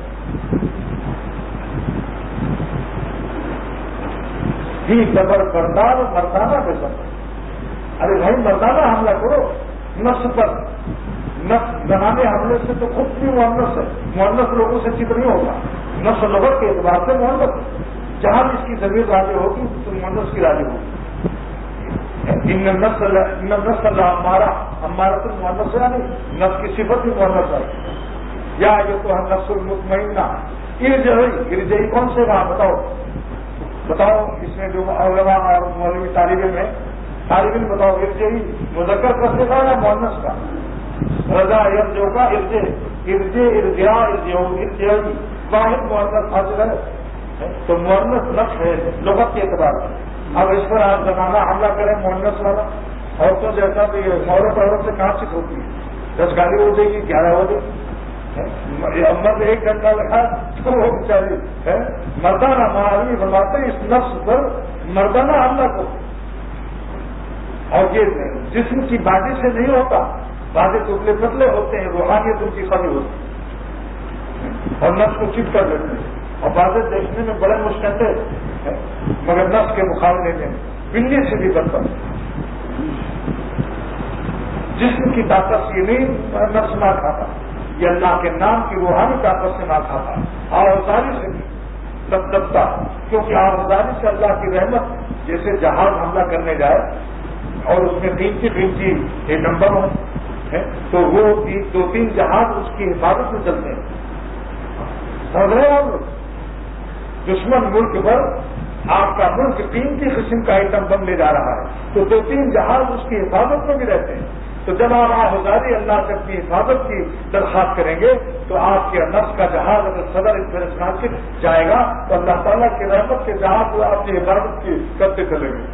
ہی زبر بردار مردانہ بے سب. ارے بھائی مردانہ حملہ کرو نفس پر. نفس زنانے حملے سے تو خود بھی مؤنث ہے, مؤنث لوگوں سے چت نہیں ہوگا. نفس لغت کے اعتبار سے مؤنث جہاں اس کی ضمیر راضی ہوگی تو مؤنث کی راضی ہوگی. ان نسل ان نسل ہمارا ہمارا تو مونس ہے نہیں، نفس کی صفت ہی مونس ہے. یا یہ تو ہم نفس المطمئنہ ارجعی. ارجعی کون سے وہاں بتاؤ بتاؤ اس میں جو علماء اور مولوی طالب علم ہے، طالب علم بتاؤ ارجعی مذکر کا صفت ہے مونس کا؟ رضا یرجو کا ارجع ارجع ارجع ارجعو ارجعی واحد مونس حاصل ہے. تو مونس نفس ہے لغت کے اعتبار سے. اب اس پر آپ زمانہ حملہ کریں مونس والا، عورتوں جیسا تو یہ عورت عورت سے کہاں سے ہوتی ہے؟ دس گاڑی ہو جائے گی، گیارہ ہو جائے امت ایک گھنٹہ لگا تو وہ بیچاری ہے مردانہ معاوی فرماتے ہیں اس نفس پر مردانہ حملہ کو. اور یہ جسم کی بازی سے نہیں ہوتا، بازی ٹکڑے پتلے ہوتے ہیں، روحانیت ان کی خبر ہوتی ہے اور نفس کو چپ کر دیتے ہیں. اور بازی دیکھنے میں بڑے مشکل ہے مگر نفس کے مقابلے میں بلی سے بھی بدتر. جسم کی طاقت سے نہیں نفس نہ کھاتا، یہ اللہ کے نام کی روحانی طاقت سے نہ کھاتا، آوازاری سے بھی دب دبتا. کیونکہ آوازاری سے اللہ کی رحمت جیسے جہاز حملہ کرنے جائے اور اس میں قیمتی قیمتی یہ نمبر ہوں تو وہ دو تین جہاز اس کی حفاظت میں چلتے ہیں. سمجھ رہے ہیں آپ؟ دشمن ملک پر آپ کا ملک قیمتی قسم کا آئٹم بم لے جا رہا ہے تو دو تین جہاز اس کی حفاظت میں بھی رہتے ہیں. تو جب آپ آزادی اللہ سے اپنی حفاظت کی درخواست کریں گے تو آپ کے نفس کا جہاز اگر صدر انفرسنات کے جائے گا تو اللہ تعالیٰ کی رحمت کے جہاز کو اپنی حفاظت کی کرتے چلیں گے.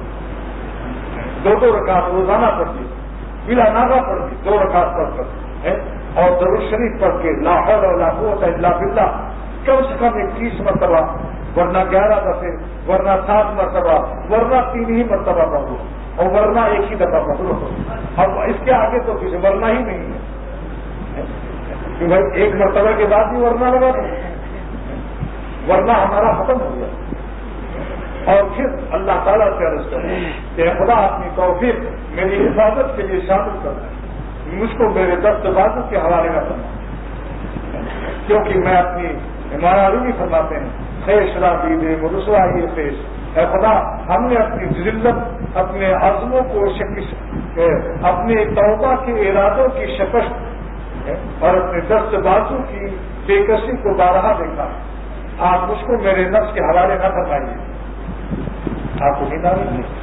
دو دو رکعت روزانہ پڑھتی بلا ناغا پڑھتی دو رکعت پڑھ کر اور درود شریف پڑھ کے لا حول ولا قوت الا باللہ کم سے کم اکیس مرتبہ، ورنہ گیارہ دفعے، ورنہ سات مرتبہ، ورنہ تین ہی مرتبہ پڑھو اور ورنہ ایک ہی دفعہ پڑھو. اب اس کے آگے تو کسی ورنہ ہی نہیں ہے کہ بھائی ایک مرتبہ کے بعد بھی ورنہ لگا دیں، ورنہ ہمارا ختم ہو گیا. اور پھر اللہ تعالیٰ سے عرض کریں کہ خدا اپنی توفیق میری حفاظت کے لیے شامل کرنا ہے، مجھ کو میرے دست بازو کے حوالے نہ کرنا، کیونکہ میں اپنی ہمارا روی فرماتے ہیں خیش رابی دے مرسوا یہ خیش. اے خدا ہم نے اپنی ذلت، اپنے عزموں کو شکست، اپنے توبہ کے ارادوں کی شکست اور اپنے دست بازو کی بے کسی کو بارہا دیکھا. آپ مجھ کو میرے نفس کے حوالے نہ فرمائیے. آپ کو نیند آ رہی ہے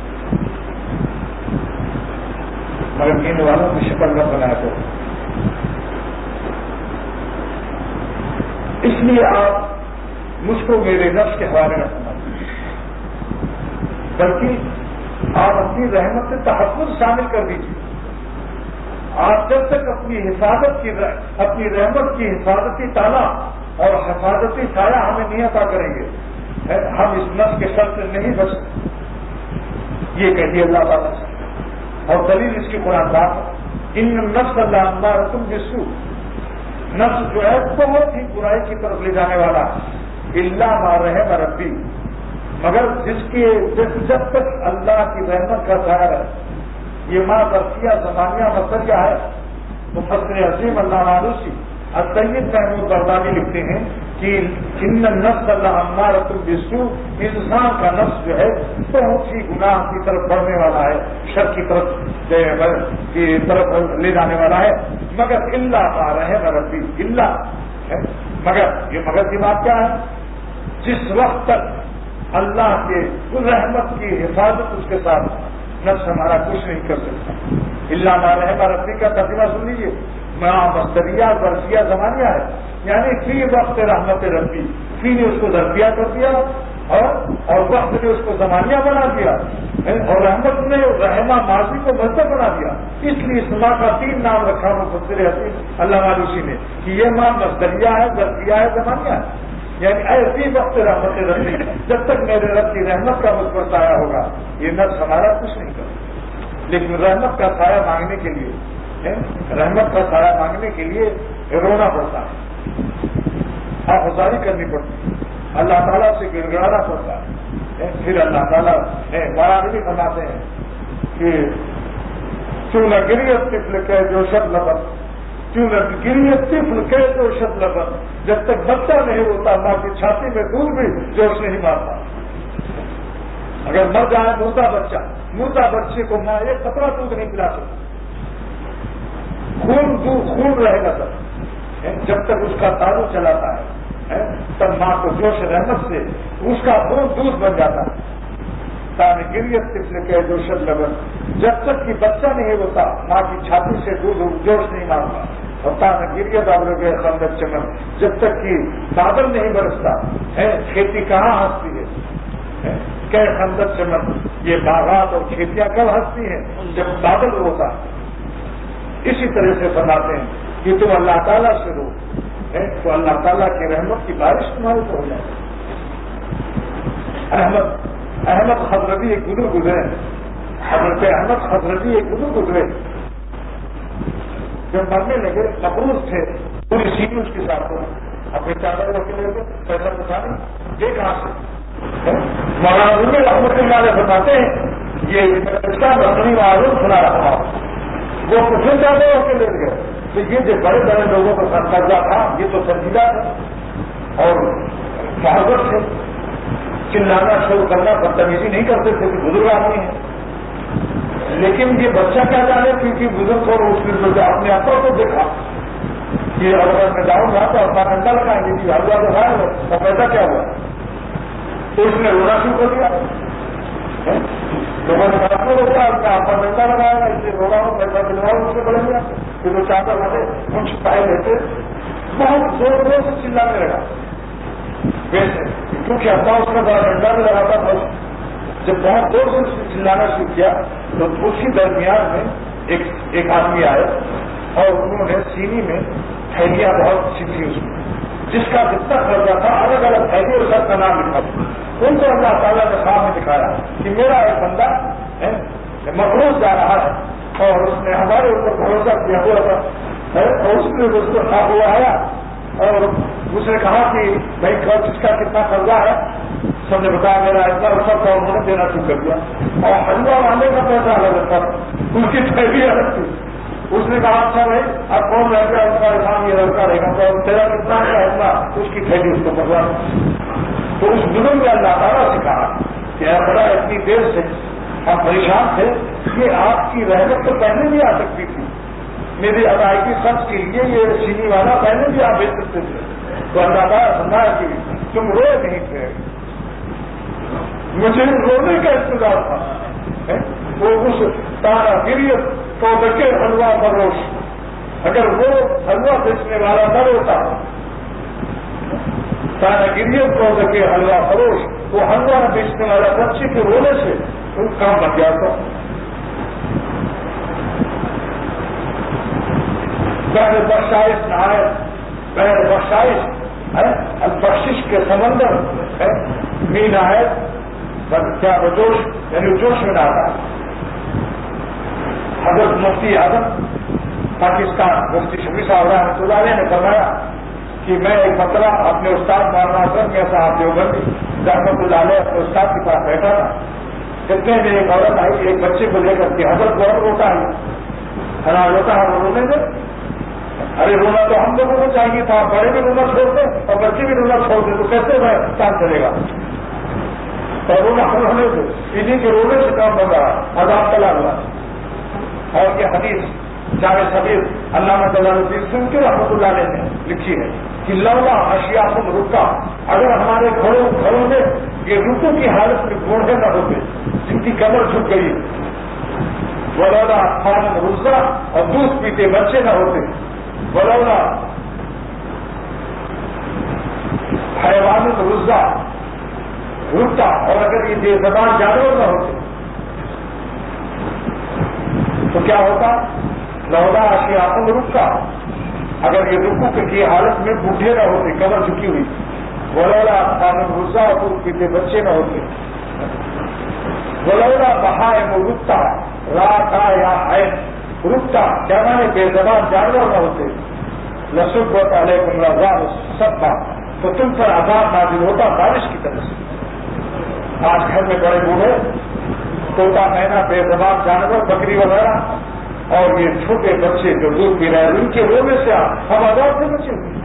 مگر نیند والوں کی شکل نہ بنایا تو اس لیے آپ مجھ کو میرے نفس کے حوالے نہ فرمائیے، بلکہ آپ اپنی رحمت سے تحفظ شامل کر دیجیے. آپ جب تک اپنی حفاظت کی اپنی رحمت کی حفاظتی تالا اور حفاظتی سایہ ہمیں نہیں عطا کریں گے ہم اس نفس کے شر سے نہیں بچ سکتے. یہ کہیے اللہ تعالیٰ سے. اور دلیل اس کی قرآن بات ہے ان نفس اللہ امارۃ بالسوء. نفس جو ہے بہت ہی برائی کی طرف لے جانے والا ہے الا ما رحم ربی، مگر جس کی جب تک اللہ کی رحمت کا سایہ ہے. یہ ماں برسیہ زمانیہ مطلب کیا ہے؟ مفسر عظیم اللہ معلوسی السید محمود بردانی لکھتے ہیں کہ ان نفس اللہ امارۃ بالسوء، انسان کا نفس جو ہے بہت ہی گناہ کی طرف بڑھنے والا ہے، شر کی طرف کی طرف لے جانے والا ہے. مگر اللہ ما رحم ربی، اللہ مگر یہ مگر کی بات کیا ہے؟ جس وقت تک اللہ کے رحمت کی حفاظت اس کے ساتھ نفس ہمارا کچھ نہیں کر سکتا. اللہ ما رحم ربی کا ترجمہ سن لیجیے. مستریہ برسیہ زمانیہ ہے، یعنی فی وقت رحمت ربی، فی نے اس کو ظرفیہ کر دیا اور اور وقت نے اس کو زمانیہ بنا دیا اور رحمت نے رحمہ ماضی کو مصدر بنا دیا. اس لیے اس ماں کا تین نام رکھا مفسر حسین اللہ مالوسی نے کہ یہ ماں مستریہ ہے، ظرفیہ ہے، زمانیہ ہے. یعنی ایسی وقت رحمت ربی، جب تک میرے رب کی رحمت کا مجھ پر سایہ ہوگا یہ نفس ہمارا کچھ نہیں کرتا. لیکن رحمت کا سایہ مانگنے کے لیے رحمت کا سایہ مانگنے کے لیے رونا پڑتا ہے، آفزاری کرنی پڑتی ہے، اللہ تعالیٰ سے گڑ گڑانا پڑتا ہے. پھر اللہ تعالیٰ بڑا بھی فرماتے ہیں کہ کیوں نہ گری طفل کے جو شب لبن، کیوں نہ گری طفل کے جو شب لبن، جب تک بچہ نہیں ہوتا ماں کی چھاتی میں دودھ بھی جوش نہیں مارتا. اگر مر جائے مردہ بچہ، مردہ بچے کو ماں ایک قطرہ دودھ نہیں پلا سکتی، خون دودھ خون رہے گا تب، جب تک اس کا تارو چلاتا ہے تب ماں کو جوش رحمت سے اس کا خون دودھ بن جاتا ہے۔ تان گریت طفل کے جوشت لبن، جب تک کہ بچہ نہیں ہوتا ماں کی چھاتی سے دودھ جوش نہیں مانگتا، اور تان گریت ابر کے خندق چمن، جب تک کہ بادل نہیں برستا ہے کھیتی کہاں ہنستی ہے؟ کہ خندق چمن، یہ باغات اور کھیتیاں کب ہنستی ہیں؟ جب بادل ہوتا ہے۔ اسی طرح سے بتاتے ہیں کہ تم اللہ تعالیٰ سے رو تو اللہ تعالیٰ کی رحمت کی بارش تمہارے کو ہو جائے۔ احمد احمد حضرتی ایک بزرگ گزرے، حضرت احمد حضرتی ایک بزرگ گزرے، جب مرنے لگے مقروض تھے، پوری سیری اس کے ساتھ اپنے چادر رکھے لے کے پیسہ بچانے یہ کہاں سے؟ مولانا رومی رحمت اللہ علیہ بتاتے ہیں یہ اس کا رسمی معلوم سنا رہا وہ کچھ چادر رکھے لے گئے تو یہ جو بڑے بڑے لوگوں کا سر قرضہ تھا یہ تو سنجیدہ تھا اور محبت سے چلانا شروع کرنا بدتمیزی نہیں کرتے تھے کہ بزرگ آدمی ہیں، لیکن یہ بچہ کیا جانے کیونکہ بزرگ اور اس نے اپنے افر کو دیکھا کہ اگر میں جاؤں گا تو اپنا گھنٹہ لگائیں گے کہ ہلوا تو کھایا اور پیسہ کیا ہوا تو اس نے رونا شروع کر دیا۔ لوگوں نے کہا کو روکا اپنا آپ کا گھنٹہ لگایا گا اس لیے روگا ہوں پیسہ دلواؤں اس سے بڑھ گیا پھر وہ چادر والے کچھ پائے لیتے بہت زور زور سے چلانے لگا ویسے کیونکہ ابا اس کا بڑا ڈنڈا بھی لگاتا تھا۔ جب بہت زور سے چلانا شروع کیا تو اسی درمیان میں ایک ایک آدمی آئے اور انہوں نے سینی میں تھیلیاں بہت سی تھی اس میں جس کا جتنا قرضہ تھا الگ الگ تھیلی اور سب کا نام لکھا تھا۔ ان کو اللہ تعالیٰ نے خواب میں دکھایا کہ میرا ایک بندہ مقروض جا رہا ہے اور اس نے ہمارے اوپر بھروسہ کیا ہوا تھا اور اس نے اس کو خواب ہوا آیا اور اس نے کہا کہ بھائی اس کا کتنا قرضہ ہے؟ سب نے بتایا میرا اتنا رکھا تھا انہوں نے دینا شروع کر دیا اور حلوہ لانے کا پیسہ الگ رکھا تھا ان کی تھیلی الگ تھی۔ اس نے کہا اچھا بھائی اب کون رہ گیا اس کا انسان یہ لڑکا رہے گا تو تیرا کتنا ہے اتنا اس کی تھیلی اس کو پکڑا تو اس بزرگ نے اللہ تعالیٰ سے کہا کہ بڑا اتنی دیر سے ہم پریشان تھے کہ آپ کی رحمت تو پہلے بھی آ سکتی تھی، میری ادائیگی خرچ کے لیے یہ چینی والا پہلے بھی آپ بھیج سکتے تھے تو اللہ تعالیٰ سمجھا کہ تم روئے نہیں تھے، مجھے رونے کا انتظار تھا۔ وہ اس تارا گریت کو بکے حلوہ فروش، اگر وہ حلوہ بیچنے والا نہ ہوتا تارا گریت کو بکے حلوہ فروش، وہ حلوہ بیچنے والا بچے کے رونے سے ان کام بن گیا تھا۔ بہر بخشائش نہائے بہر بخشائش ہے بخشش کے سمندر ہے مین آئے کیا بجوش یعنی جوش میں نہ آتا۔ حضرت مفتی اعظم پاکستان مفتی شفیع صاحب رحمۃ اللہ علیہ نے فرمایا کہ میں ایک مرتبہ اپنے استاد مولانا اکرم کے صاحب دیوبندی رحمۃ اللہ علیہ اپنے استاد کے پاس بیٹھا تھا، اتنے میں ایک عورت آئی ایک بچے کو لے کر کے حضرت بہت روتا ہے حلال ہوتا ہے وہ رونے دے، ارے رونا تو ہم لوگوں کو چاہیے تھا، بڑے بھی رونا چھوڑتے اور بچے بھی رونا چھوڑ دیں تو کیسے میں کام چلے گا؟ اور رونا ہونے سے انہیں کے رونے سے کام بن رہا عذاب چلا ہوا۔ اور یہ حدیث جامع صغیر علامہ جلال الدین سیوطی رحمۃ اللہ علیہ نے لکھی ہے کہ لولا اشیاءکم رکا، اگر ہمارے گھروں گھروں میں یہ رکو کی حالت میں گھوڑے نہ ہوتے جن کی کمر جھک گئی، ولولا خان رزا اور دودھ پیتے بچے نہ ہوتے، ولولا حیوان رزا رکتا اور اگر یہ بے زبان جانور نہ ہوتے تو کیا ہوتا؟ لولا اشیاءکم رکا، اگر یہ رکو کی حالت میں بوڑھے نہ ہوتے کمر جھکی ہوئی، ولولا خان رزا اور دودھ پیتے بچے نہ ہوتے، ولولا بہائم رکتا راتا یا عین رکتا کیا مانے بے زبان جانور نہ ہوتے، لسبت علیکم العذاب سبا تو تم پر عذاب نازل ہوتا بارش کی طرح سے۔ آج گھر میں بڑے بوڑھے طوطا مینا بے زبان جانور بکری وغیرہ اور یہ چھوٹے بچے جو دودھ پی رہے ہیں ان کے رونے سے ہم عذاب سے بچے ہوئے۔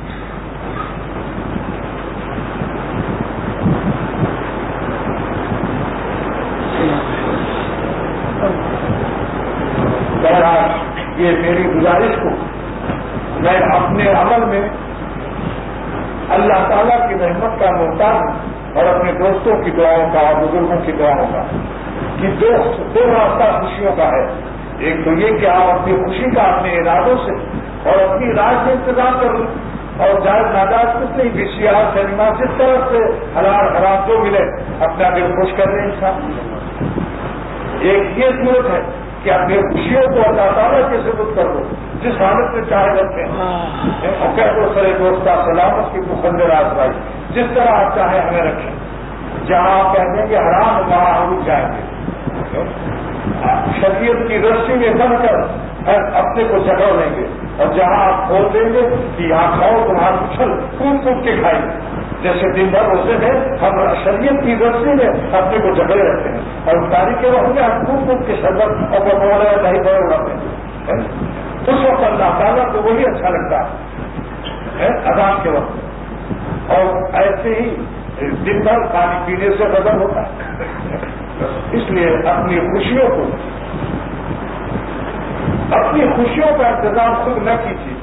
میری گزارش کو میں اپنے عمل میں اللہ تعالیٰ کی رحمت کا محتاج ہوں اور اپنے دوستوں کی دعاؤں کا اور بزرگوں کی دعاؤں کا کہ دوست دو راستہ خوشیوں کا ہے. ایک تو یہ کہ آپ اپنی خوشی کا اپنے ارادوں سے اور اپنی رائے سے انتظام کر لیں اور جائز ناجائز کچھ نہیں بھی سیاح سنیما جس طرح سے حلال حرام جو ملے اپنا دل خوش کر لیں انسان. ایک یہ ضرورت ہے کہ اپنی خوشیوں کو اللہ تعالیٰ کے ثبوت کر دو جس حالت میں چاہے رکھتے ہیں اور کہہ دو سرے دوست سلامت کی مخندر آسرائی جس طرح آپ چاہیں ہمیں رکھیں. جہاں آپ کہہ دیں گے حرام وہاں ہم جائیں گے. شریعت کی رسی میں بن کر اپنے کو جگہ لیں گے اور جہاں آپ کھول دیں گے کہ یہاں کھاؤ تمہارا اچھل کود کود کے کھائیں گے. جیسے دن بھر ہوتے ہیں ہم شریعت کی رسی میں اپنے کو جگہ رکھتے ہیں اور تاریخ کے وقت میں ہم کود کود کے شربت اور پکوڑے دہی بڑے اڑاتے ہیں. اس وقت اللہ تعالیٰ کو وہی اچھا لگتا ہے اذان کے وقت. اور ایسے ہی دن بھر پانی پینے سے بدل ہوتا ہے. اس لیے اپنی خوشیوں کو اپنی خوشیوں کا انتظام خود نہ کیجیے.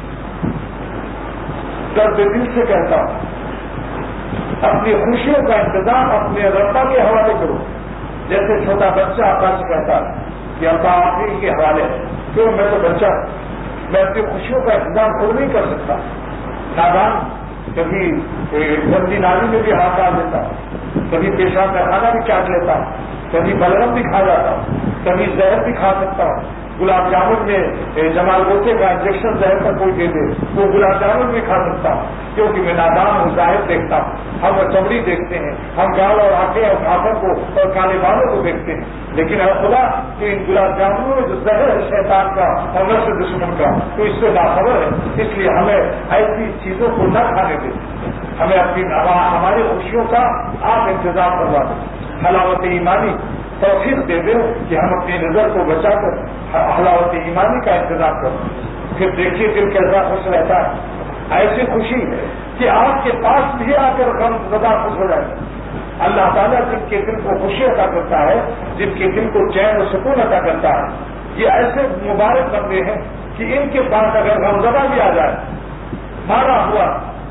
درد دل سے کہتا ہوں اپنی خوشیوں کا انتظام اپنے ربا کے حوالے کرو. جیسے چھوٹا بچہ آقا سے کہتا ہے کہ ابا آپ ہی کے حوالے کیوں میں تو بچہ ہوں میں اپنی خوشیوں کا انتظام خود نہیں کر سکتا. نادان کبھی گندی نالی میں بھی ہاتھ ڈال دیتا ہوں کبھی پیشاب کا کھانا بھی چاٹ لیتا ہوں کبھی بلغم بھی کھا جاتا ہوں کبھی زہر بھی کھا سکتا ہوں. گلاب جامن میں جمال گوٹے کا انجیکشن زہر کا کوئی دے دے وہ گلاب جامن بھی کھا سکتا ہوں کیونکہ میں نادان ہوں ظاہر دیکھتا ہوں. ہم چمڑی دیکھتے ہیں ہم گال اور آنکھیں اور کھاپر کو اور کالے بالوں کو دیکھتے ہیں لیکن اے خدا کہ ان گلاب جامنوں میں جو زہر ہے شیطان کا اور نفس دشمن کا تو اس سے باخبر ہے. اس لیے ہمیں ایسی چیزوں کو نہ کھانے دیں. ہمیں اپنی ہماری خوشیوں کا آپ انتظام کروا دیں. حلاوت ایمانی توفیق دے دیں کہ ہم اپنی نظر کو بچا کر حلاوت ایمانی کا انتظام کریں. پھر دیکھیے دل کیسا خوش رہتا ہے. ایسی خوشی کہ آپ کے پاس بھی آ کر غم زدہ خوش ہو جائے. اللہ تعالیٰ جن کے دل کو خوشی عطا کرتا ہے جن کے دل کو چین و سکون عطا کرتا ہے یہ ایسے مبارک بندے ہیں کہ ان کے پاس اگر غم زدہ بھی آ جائے مارا ہوا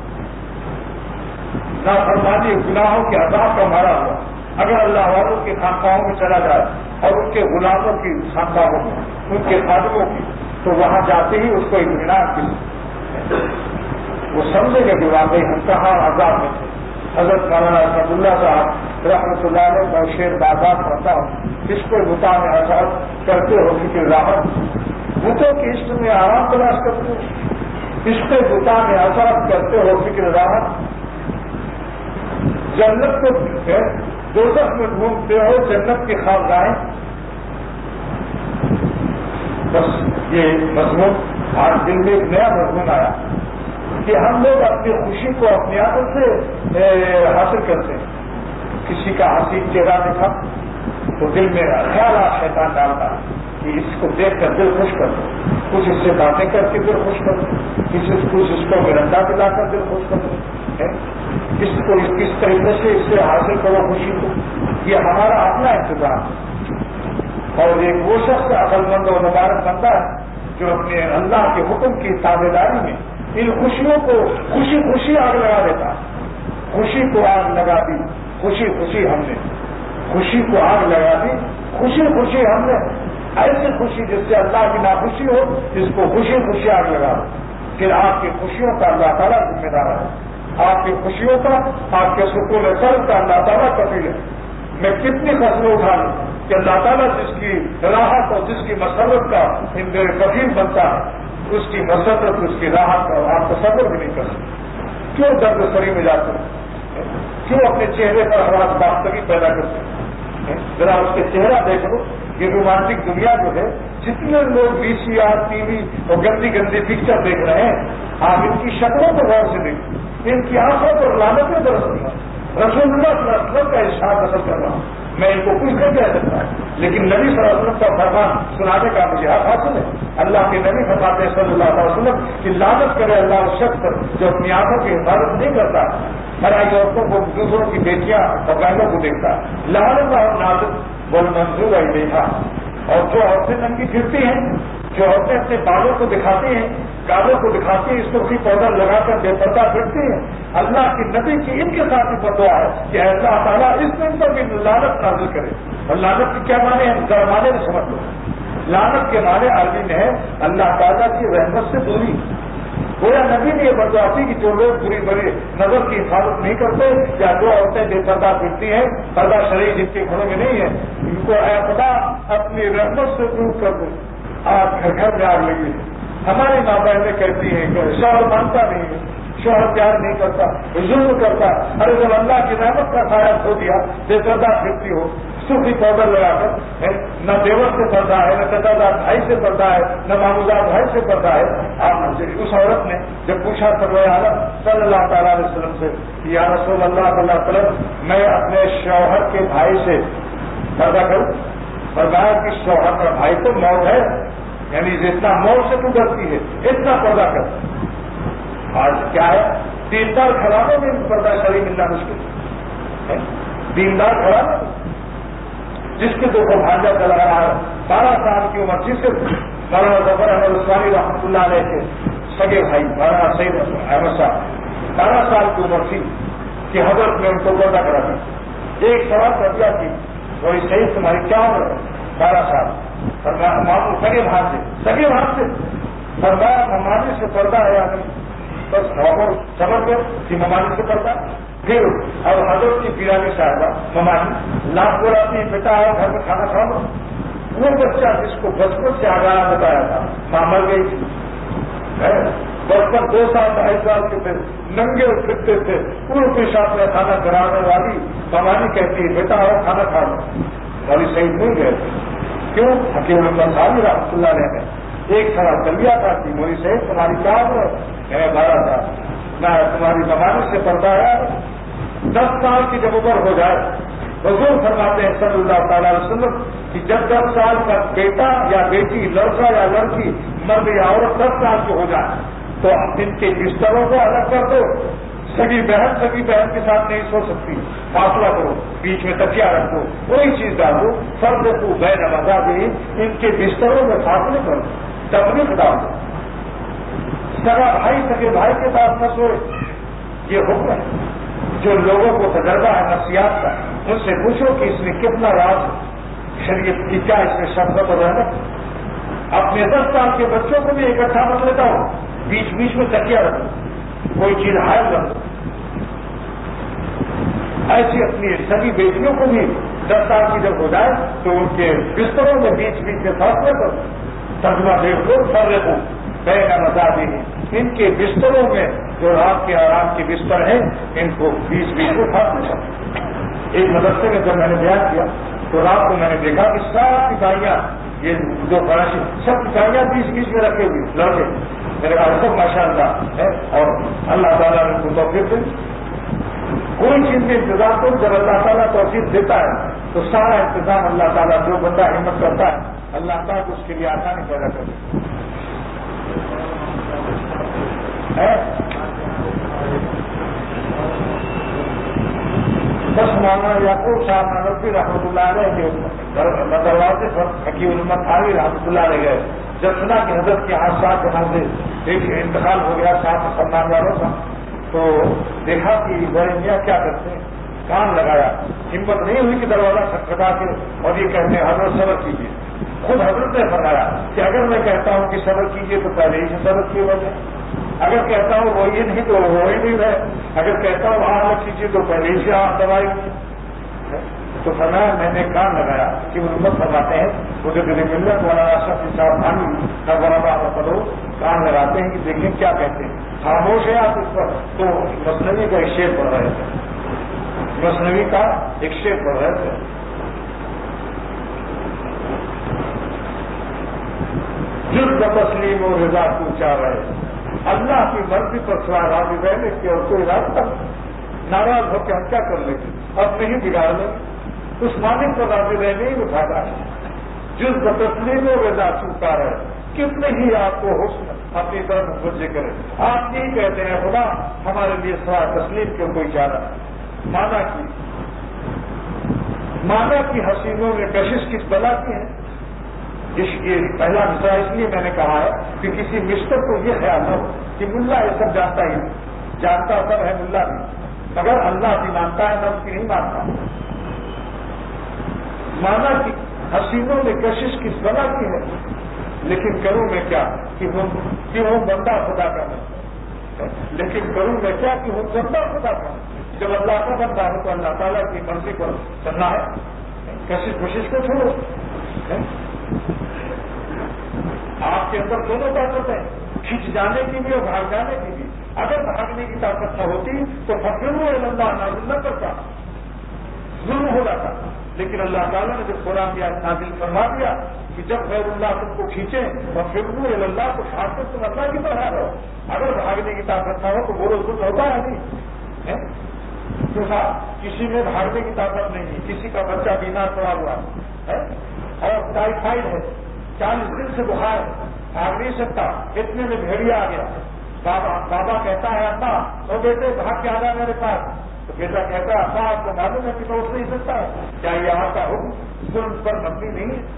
نافرمانی گناہوں کے عذاب کا مارا ہوا اگر اللہ والوں کے خانقاہوں میں چلا جائے اور ان کے غلاموں کی خانقاہوں میں ان کے خادموں کی تو وہاں جاتے ہی اس کو اطمینان کی وہ سمجھے گا کہ واقعی ہم کہاں عذاب میں تھے. حضرت مولانا اسد اللہ صاحب رحمۃ اللہ علیہ کا شعر بازار پڑھتا ہوں اس کو بتا میں احساس کرتے ہو کہ راحت بتوں کی عشق میں آرام تلاش کرتے ہو عشق بتا میں احساس کرتے ہو فکر راحت جنت کو دوزخ میں ڈھونڈتے ہو جنت کی خواب گاہیں. بس یہ مضمون آج دل میں ایک نیا مضمون آیا کہ ہم لوگ اپنی خوشی کو اپنی عادت سے حاصل کرتے ہیں. کسی کا حسین چہرہ دیکھا تو دل میں خیالات شیطان ڈالتا ہے کہ اس کو دیکھ کر دل خوش کر دو کچھ اس سے باتیں کر کے دل خوش کر دو کسی کچھ اس کو مرندہ دلا کر دل خوش کر دو اس کو کس طریقے سے اس سے حاصل کرو خوشی کو. یہ ہمارا اپنا انتظام ہے اور ایک وہ شخص عقل مند اور مبارک بنتا ہے جو اپنے اللہ کے حکم کی تابع داری میں ان خوشیوں کو خوشی خوشی آگ لگا دیتا. خوشی کو آگ لگا دی خوشی خوشی ہم نے خوشی کو آگ لگا دی خوشی خوشی ہم نے ایسی خوشی جس سے اللہ کی ناخوشی ہو جس کو خوشی خوشی آگ لگا دو. پھر آپ کی خوشیوں کا اللہ تعالیٰ ذمہ دار ہے. آپ کی خوشیوں کا آپ کے سکون قلب کا اللہ تعالیٰ کفیل ہے. میں کتنی فصلیں اٹھا لوں کہ اللہ تعالیٰ جس کی راحت اور جس کی مسرت کا کفیل بنتا ہے اس کی مسرت اس کی راحت کا آپ تصور بھی نہیں کر سکتے. کیوں درد سری میں جاتے ہیں کیوں اپنے چہرے پر حراس باختگی پیدا کرتے ہیں. ذرا اس کے چہرہ دیکھ لو. یہ رومانٹک دنیا جو ہے جتنے لوگ وی سی آر ٹی وی اور گندی گندی پکچر دیکھ رہے ہیں آپ ان کی شکلوں کو غور سے دیکھیں ان کی آنکھوں پر لعنتیں برس رہی ہیں. رسول اللہ صلی اللہ علیہ وسلم کا ارشاد نقل کر رہا ہوں میں ان کو کچھ نہیں کہہ سکتا لیکن نبی صلی اللہ علیہ وسلم کا فرمان سنانے کا مجھے حق حاصل ہے. اللہ کے نبی فرماتے ہیں صلی اللہ علیہ وسلم کہ لعنت کرے اللہ اس شخص پر جو اپنی آنکھوں کی حفاظت نہیں کرتا ہماری عورتوں کو دوسروں کی بیٹیاں اور بہنوں کو دیکھتا لعنت اور نازک بول منظور ہے دیکھا اور جو عورتیں ننگی پھرتی ہیں جو عورتیں اپنے بالوں کو دکھاتے ہیں، گالوں کو دکھاتے ہیں، سرخی پاؤڈر لگا کر بے پردہ پھرتے ہیں، اللہ کی نبی کی ان کے ساتھ ہی بدعا ہے کہ اللہ تعالیٰ اس دن پر بھی لعنت نازل کرے. اور لعنت کی کیا معنی ہے؟ ذرا معنی میں سمجھ لو. لعنت کے معنی عربی میں ہے اللہ تعالیٰ کی رحمت سے دوری. گویا نبی نے یہ بدعا کی کہ جو لوگ بری بری نظر کی حفاظت نہیں کرتے یا جو عورتیں بے پردہ پھرتی ہیں، پردہ شرعی جن کے گھروں میں نہیں ہے، ان کو اے خدا اپنی رحمت سے دور کر دے. آج گھر گھر میں آگ لگی ہے. ہماری ماں بہنیں کہتی ہیں کہ شوہر مانتا نہیں ہے، شوہر پیار نہیں کرتا، ظلم کرتا. ارے جب اللہ کی رحمت کا سایہ کھو دیا، بے پردہ پھرتی ہو، سرخی پاؤڈر لگا کر، نہ دیور سے پردہ ہے، نہ چچا دار بھائی سے پردہ ہے، نہ مامودار بھائی سے پردہ ہے. آپ اس عورت نے جب پوچھا سرور عالم صلی اللہ تعالیٰ علیہ وسلم سے کہ یا رسول اللہ صلی اللہ علیہ وسلم میں اپنے شوہر کے بھائی سے پردہ کروں؟ فرمایا کہ شوہر کا بھائی تو موت ہے، یعنی جتنا موت سے تو ڈرتی ہے اتنا پردہ کر. آج کیا ہے؟ دیندار گھرانوں میں پردہ شرعی ملنا مشکل ہے. دیندار گھرانوں جس کے دو کو بھانجا چلا رہا ہے، بارہ سال کی عمر، جس سے مولانا ظفر احمد عثمانی رحمۃ اللہ علیہ کے سگے بھائی مولانا سید احمد صاحب بارہ سال کی عمر تھی کہ حضرت نے ان کو پردہ کرا تھا. ایک سوال کر دیا کہ وہی صحیح تمہاری کیا عمر ہے؟ بارہ سال. ماموں سگے بھائی سے سگے بھائی سے فرمایا ممانی سے پردہ ہے یا نہیں؟ بس خبر سمجھ گئے کہ ممانی سے پردہ. پھر اب حضرت کی پیرانی صاحبہ ممانی لاکھ بولاتی ہے بیٹا آیا گھر میں کھانا کھا لو. وہ بچہ جس کو بچپن سے آگاہ بتایا تھا ماں مر گئی تھی، بچپن دو سال ڈھائی سال کے تھے، ننگے پھرتے تھے، پورے پیشاب میں کھانا کرانے والی ممانی کہتی ہے بیٹا آؤ کھانا کھا لو. والی صحیح نہیں گئے. کیوں؟ حکیم اللہ صاحب رحمۃ اللہ علیہ نے ایک سوال کر لیا تھا کہ موری صحیح تمہاری کیا عمر ہے؟ بارہ سال. نہ تمہاری ممانی سے پردہ ہے. دس سال کی جب عمر ہو جائے، حضور فرماتے ہیں صلی اللہ تعالی علیہ وسلم کہ جب دس سال کا بیٹا یا بیٹی، لڑکا یا لڑکی، مرد یا عورت دس سال کی ہو جائے تو ان کے بستروں کو الگ کر دو. سگی بہن سگی بہن کے ساتھ نہیں سو سکتی، فاصلہ کرو، بیچ میں تکیا رکھو، وہی چیز ڈالو. فرد کو بین مذاہب ان کے بستروں میں فاصلے کرو، تفریق ڈالو. سگا بھائی سگے بھائی کے پاس نہ سوئے. یہ حکم ہے. جو لوگوں کو تجربہ ہے نفسیات کا، ان سے پوچھو کہ اس میں کتنا راز شریعت کی، کیا اس میں شفقت اور رحمت. اپنے دس سال کے بچوں کو بھی اکٹھا مت لیتا ہوں، بیچ بیچ میں تکیا رکھو، کوئی چیز حائل رکھو. ایسی اپنی سبھی بیٹیوں کو بھی دس سال کی جب ہو جائے تو ان کے بستروں میں بیچ بیچ میں فاصلے پر ترجمہ دیکھ لو. فرق ہو بین مذاہب ان کے بستروں میں جو رات کے آرام کے بستر ہیں ان کو بیچ بیچ میں فاصلے پر. ایک مدرسے میں جب میں نے بیان کیا تو رات کو میں نے دیکھا کہ سات اکائیاں، یہ جو فراشی سب اکائیاں بیچ بیچ میں رکھے ہوئے لڑکے. میرے کہا سب ماشاء اللہ ہے اور اللہ تعالیٰ نے ان کو توفیق دی. کوئی چیز میں انتظام کو جب اللہ تعالیٰ توفیق دیتا ہے تو سارا انتظام اللہ تعالیٰ جو بندہ ہمت کرتا ہے اللہ تعالیٰ کو اس کے لیے آسانی پیدا کرے. بس مولانا یعقوب صاحب نانوی رحمۃ اللہ علیہ کے دروازے پر حکیم الامت تھانوی رحمۃ اللہ علیہ گئے. جب سنا کہ حضرت کے حادثات یہاں سے ایک انتقال ہو گیا ساتھ سلمان والوں کا تو دیکھا کہ بڑے میاں کیا کرتے ہیں. کان لگایا، ہمت نہیں ہوئی کہ دروازہ کھٹکھٹا کے اور یہ کہتے ہیں حضرت صبر کیجیے. خود حضرت نے فرمایا کہ اگر میں کہتا ہوں کہ صبر کیجیے تو پہلے ہی سے صبر کی وجہ، اگر کہتا ہوں وہ یہ نہیں تو وہ ہی نہیں ہے، اگر کہتا ہوں آرام کیجیے تو پہلے ہی سے آپ دوائی. تو فرمایا میں نے کان لگایا کہ وہ ہمت فرماتے ہیں وہ جو دلی ملت والا اشرف صاحب خانی کا بڑا پڑھو کان لگاتے ہیں کہ دیکھیں کیا کہتے ہیں. خاموش ہے آپ اس پر. تو مثنوی کا ایک شعر پڑھ رہے تھے، مثنوی کا ایک شعر پڑھ رہے تھے. جز تسلیم و رضا پوچھا رہے اللہ کی مرضی پر سوائے راضی رہنے کی اور کوئی راستہ. ناراض ہو کے ہم کیا کر لیں گے؟ اب نہیں بگاڑ لیں. اس مالک پر راضی رہنے ہی اٹھانا ہے. جز تسلیم و رضا پوچھا رہے کتنے ہی آپ کو حسن اپنی طرف متوجہ کریں. آپ یہی کہتے ہیں خدا ہمارے لیے سوائے تسلیم کیوں کوئی چارہ. مانا کی مانا کی حسینوں میں کشش کس بلا کی ہے. اس یہ پہلا مصرع اس لیے میں نے کہا ہے کہ کسی مشتر کو یہ خیال ہو کہ ملا یہ سب جانتا ہی نہیں، جانتا سب ہے ملا بھی، مگر اللہ بھی مانتا ہے، نفس کی نہیں مانتا۔ مانا کہ حسینوں میں کشش کس بنا کی ہے، لیکن کروں میں کیا کہ ہوں بندہ خدا کا ہے، لیکن کروں میں کیا کہ ہوں بندہ خدا کا ہے۔ جب اللہ کا بندہ ہے تو اللہ تعالیٰ کی مرضی پر چلنا ہے، کشش کوشش کو چھوڑو۔ آپ کے اندر دونوں طاقت ہیں، کھینچ جانے کی بھی اور بھاگ جانے کی بھی۔ اگر بھاگنے کی طاقت نہ ہوتی تو فکر اللہ نازل نہ کرتا، ظلم ہو جاتا۔ لیکن اللہ تعالیٰ نے جب قرآن یا نازل فرما دیا کہ جب غیر اللہ تم کو کھینچے تو فکر اللہ کو خاص کر تم اللہ کی طرح رہو۔ اگر بھاگنے کی طاقت نہ ہو تو وہ ظلم ہوتا ہے نہیں۔ کسی میں بھاگنے کی طاقت نہیں ہے، کسی کا بچہ بیمار پڑا ہوا ہے اور ٹائیفائڈ ہے، چالیس دن سے بخار ہے، بھاگ نہیں سکتا، اتنے میں بھیڑیا آ گیا۔ بابا بابا کہتا ہے ابا تو بیٹے بھاگ کے آ جا میرے پاس، تو بیٹا کہتا ہے ابا آپ کو معلوم ہے کہ میں اٹھ نہیں سکتا ہے، کیا یہ آپ کا حکم ظلم پر مبنی نہیں ہے؟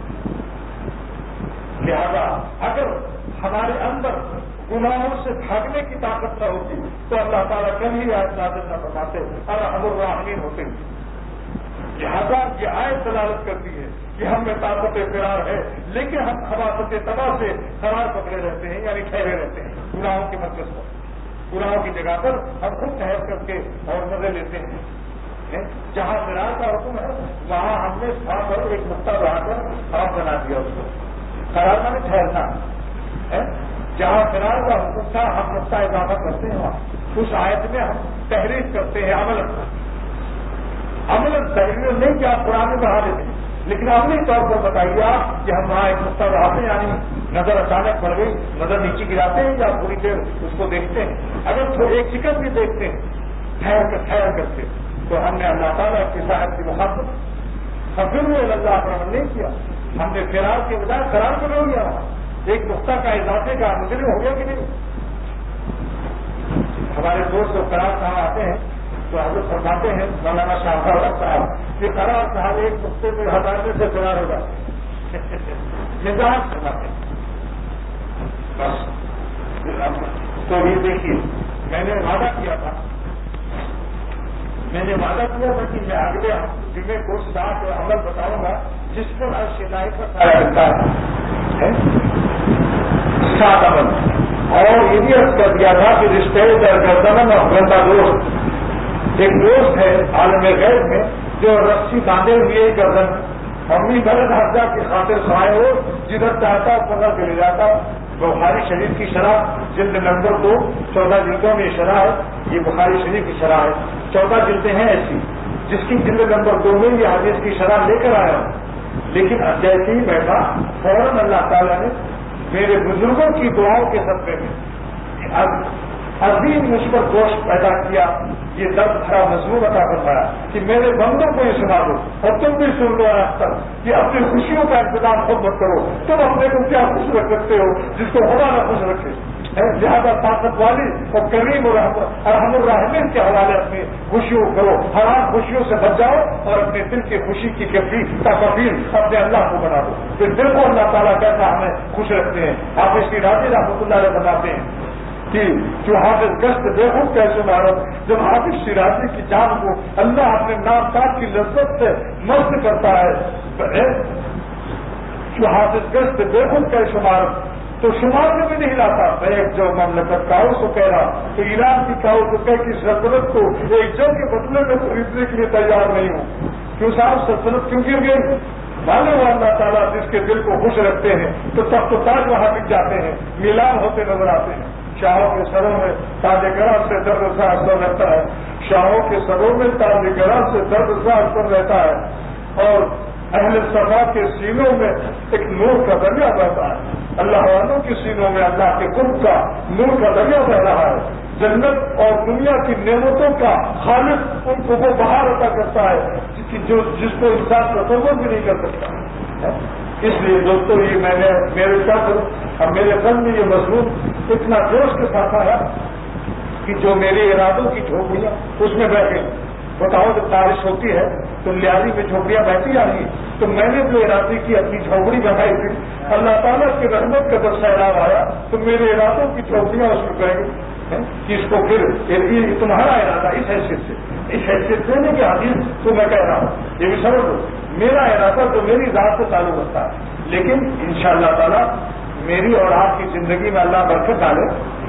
لہذا اگر ہمارے اندر گناہوں سے بھاگنے کی طاقت نہ ہوتی تو اللہ تعالیٰ کبھی آیت نازل نہ فرماتے، ارحم الراحمین ہوتے۔ لہذا یہ آیت دلالت کرتی ہے کہ ہم میں طاقت فرار ہے، لیکن ہم خباثت تباہ سے قرار پکڑے رہتے ہیں، یعنی ٹھہرے رہتے ہیں گناہوں کی مرکز پر۔ گناہوں کی جگہ پر ہم خود ٹھہر کر کے اور مزے لیتے ہیں۔ جہاں فرار کا حکم ہے وہاں ہم نے وہاں پر ایک نقطہ بنا کر خراب بنا دیا اس کو، قرار میں ٹھہرنا ہے۔ جہاں فرار کا حکم تھا ہم نقطہ اضافہ کرتے ہیں، وہاں اس آیت میں ہم تحریر کرتے ہیں عمل عمل تحریر نہیں کہ آپ قرآن میں بڑھا دیتے ہیں، لیکن عملی طور پر بتائیے آپ کہ ہم وہاں ایک نقطہ بڑھاتے ہیں، یعنی نظر اچانک پڑ گئی، نظر نیچے گراتے ہیں یا پوری دیر اس کو دیکھتے ہیں۔ اگر تھوڑی ایک سیکنڈ بھی دیکھتے ہیں ٹھہر کر ٹھہر کر کے تو ہم نے اللہ تعالیٰ کی صاحب کی محبت فکر میں اللہ پر عمل نہیں کیا، ہم نے فرار کے بجائے قرار کو لے لیا، ایک نقطہ کا اضافے کا مجرم ہو گیا کہ نہیں؟ ہمارے دوست جو قرار صاحب آتے ہیں تو حضرت فرماتے ہیں مولانا شاہ صاحب کہ قرار صاحب ایک نقطے میں ہٹانے سے فرار ہو جاتے مزاج فرماتے ہیں۔ بس تو یہ دیکھیے میں نے وعدہ کیا تھا میں نے وعدہ کیا تھا کہ میں اگلے جمعے کو ساتھ عمل بتاؤں گا جس پر ہر شنائی پر سایہ رکھتا ہے سات عمل، اور یہ بھی عرض کر دیا تھا کہ رشتے درگردن اور بندہ دوست، ایک دوست ہے عالم غیب میں جو رسی باندھے ہوئے گردن امی غلط حفظہ کی خاطر سائے ہو، جدھر چاہتا پکڑ کے لے جاتا۔ بخاری شریف کی شرح جلد نمبر دو چودہ جلدوں میں شرح ہے، یہ بخاری شریف کی شرح ہے، چودہ جلدیں ہیں ایسی جس کی جلد نمبر دو میں یہ حدیث کی شرح لے کر آیا ہوں۔ لیکن جیسے ہی بیٹھا فوراً اللہ تعالیٰ نے میرے بزرگوں کی دعاؤں کے صدقے میں عظیم مجھ پر گوشت پیدا کیا، یہ درد بھرا مضمون عطا فرمایا کہ میرے بندوں کو یہ سنا دو اور تم بھی سن لو آج تک کہ اپنی خوشیوں کا انتظام خود مت کرو، تم اپنے کو کیا خوش رکھ سکتے ہو جس کو خدا نہ خوش رکھے۔ لہٰذا طاقت والی اور کریم اور ارحم الراحمین کے حوالے اپنی خوشیوں کرو، حرام خوشیوں سے بچ جاؤ اور اپنے دل کی خوشی کی کفیل تفیل اپنے اللہ کو بنا دو، پھر دل کو اللہ تعالیٰ کیسا ہمیں خوش رکھتے ہیں۔ آپ اس کی راضی رحمۃ اللہ علیہ بتاتے ہیں کہ جو حافظ گشت دیکھو کیسے مارت، جب حافظ شیرازی کی جان کو اللہ اپنے نام کاٹ کی لذت سے مست کرتا ہے، جو حافظ گشت دیکھو کیسے مارت تو شمار میں بھی نہیں لاتا۔ ایک جو مملکت کاؤ کو کہہ رہا تو ایران کی کاؤ کو کہہ کی سلطنت کو ایک جنگ کے بدلے میں خریدنے کے لیے تیار نہیں ہوں، کیوں صاحب سلطنت کیوں گر گئی؟ معلوم ہے اللہ تعالیٰ جس کے دل کو خوش رکھتے ہیں تو تخت و تاج وہاں بک جاتے ہیں، میلان ہوتے نظر آتے ہیں۔ شاہوں کے سروں میں تاج گرا سے درد سا اثر رہتا ہے، شاہوں کے سروں میں تاج گرا سے درد سا اثر رہتا ہے، اور اہل صفا کے سینوں میں ایک نور کا دریا بہتا ہے، اللہ والوں کے سینوں میں اللہ کے قرب کا نور کا دریا بہ رہا ہے۔ جنت اور دنیا کی نعمتوں کا خالق ان کو وہ بہار عطا کرتا ہے جو جس کو انسان تصور بھی نہیں کر سکتا۔ اس لیے دوستوں یہ میں نے میرے ساتھ اور میرے قلب میں یہ مضمون اتنا جوش کے ساتھ آیا کہ جو میرے ارادوں کی جھونپڑیاں اس میں بیٹھ گئی۔ بتاؤ جب بارش ہوتی ہے تو لیاری میں جھوپڑیاں بیٹھی آ رہی تو میں نے جو ارادے کی اپنی جھوپڑی بنائی تھی اللہ تعالیٰ کی رحمت کا جب سیلاب آیا تو میرے ارادوں کی جھوپڑیاں اس میں گئے کہ اس کو پھر یہ تمہارا ارادہ اس حیثیت سے اس حیثیت سے نہیں کہ حدیث تو میں کہہ رہا ہوں یہ بھی سمجھ لو میرا ارادہ تو میری ذات سے تعلق ہوتا ہے لیکن انشاءاللہ تعالیٰ میری اور آپ کی زندگی میں اللہ برکت ڈالے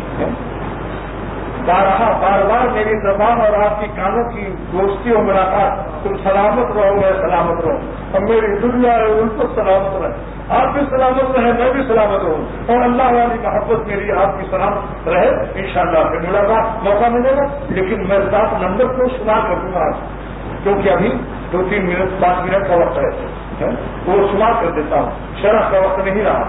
بارہا بار بار میری زبان اور آپ کی کانوں کی دوستی اور ملاقات تم سلامت رہو میں سلامت رہوں اور میری دنیا ہے ان کو سلامت رہے آپ بھی سلامت رہے میں بھی سلامت رہوں اور اللہ والی محبت میری آپ کی سلامت رہے انشاءاللہ پھر ملاقات موقع ملے گا لیکن میں سات نمبر کو سنا کر دوں گا کیونکہ ابھی دو تین منٹ پانچ منٹ کا وقت ہے وہ سنا کر دیتا ہوں شرح کا وقت نہیں رہا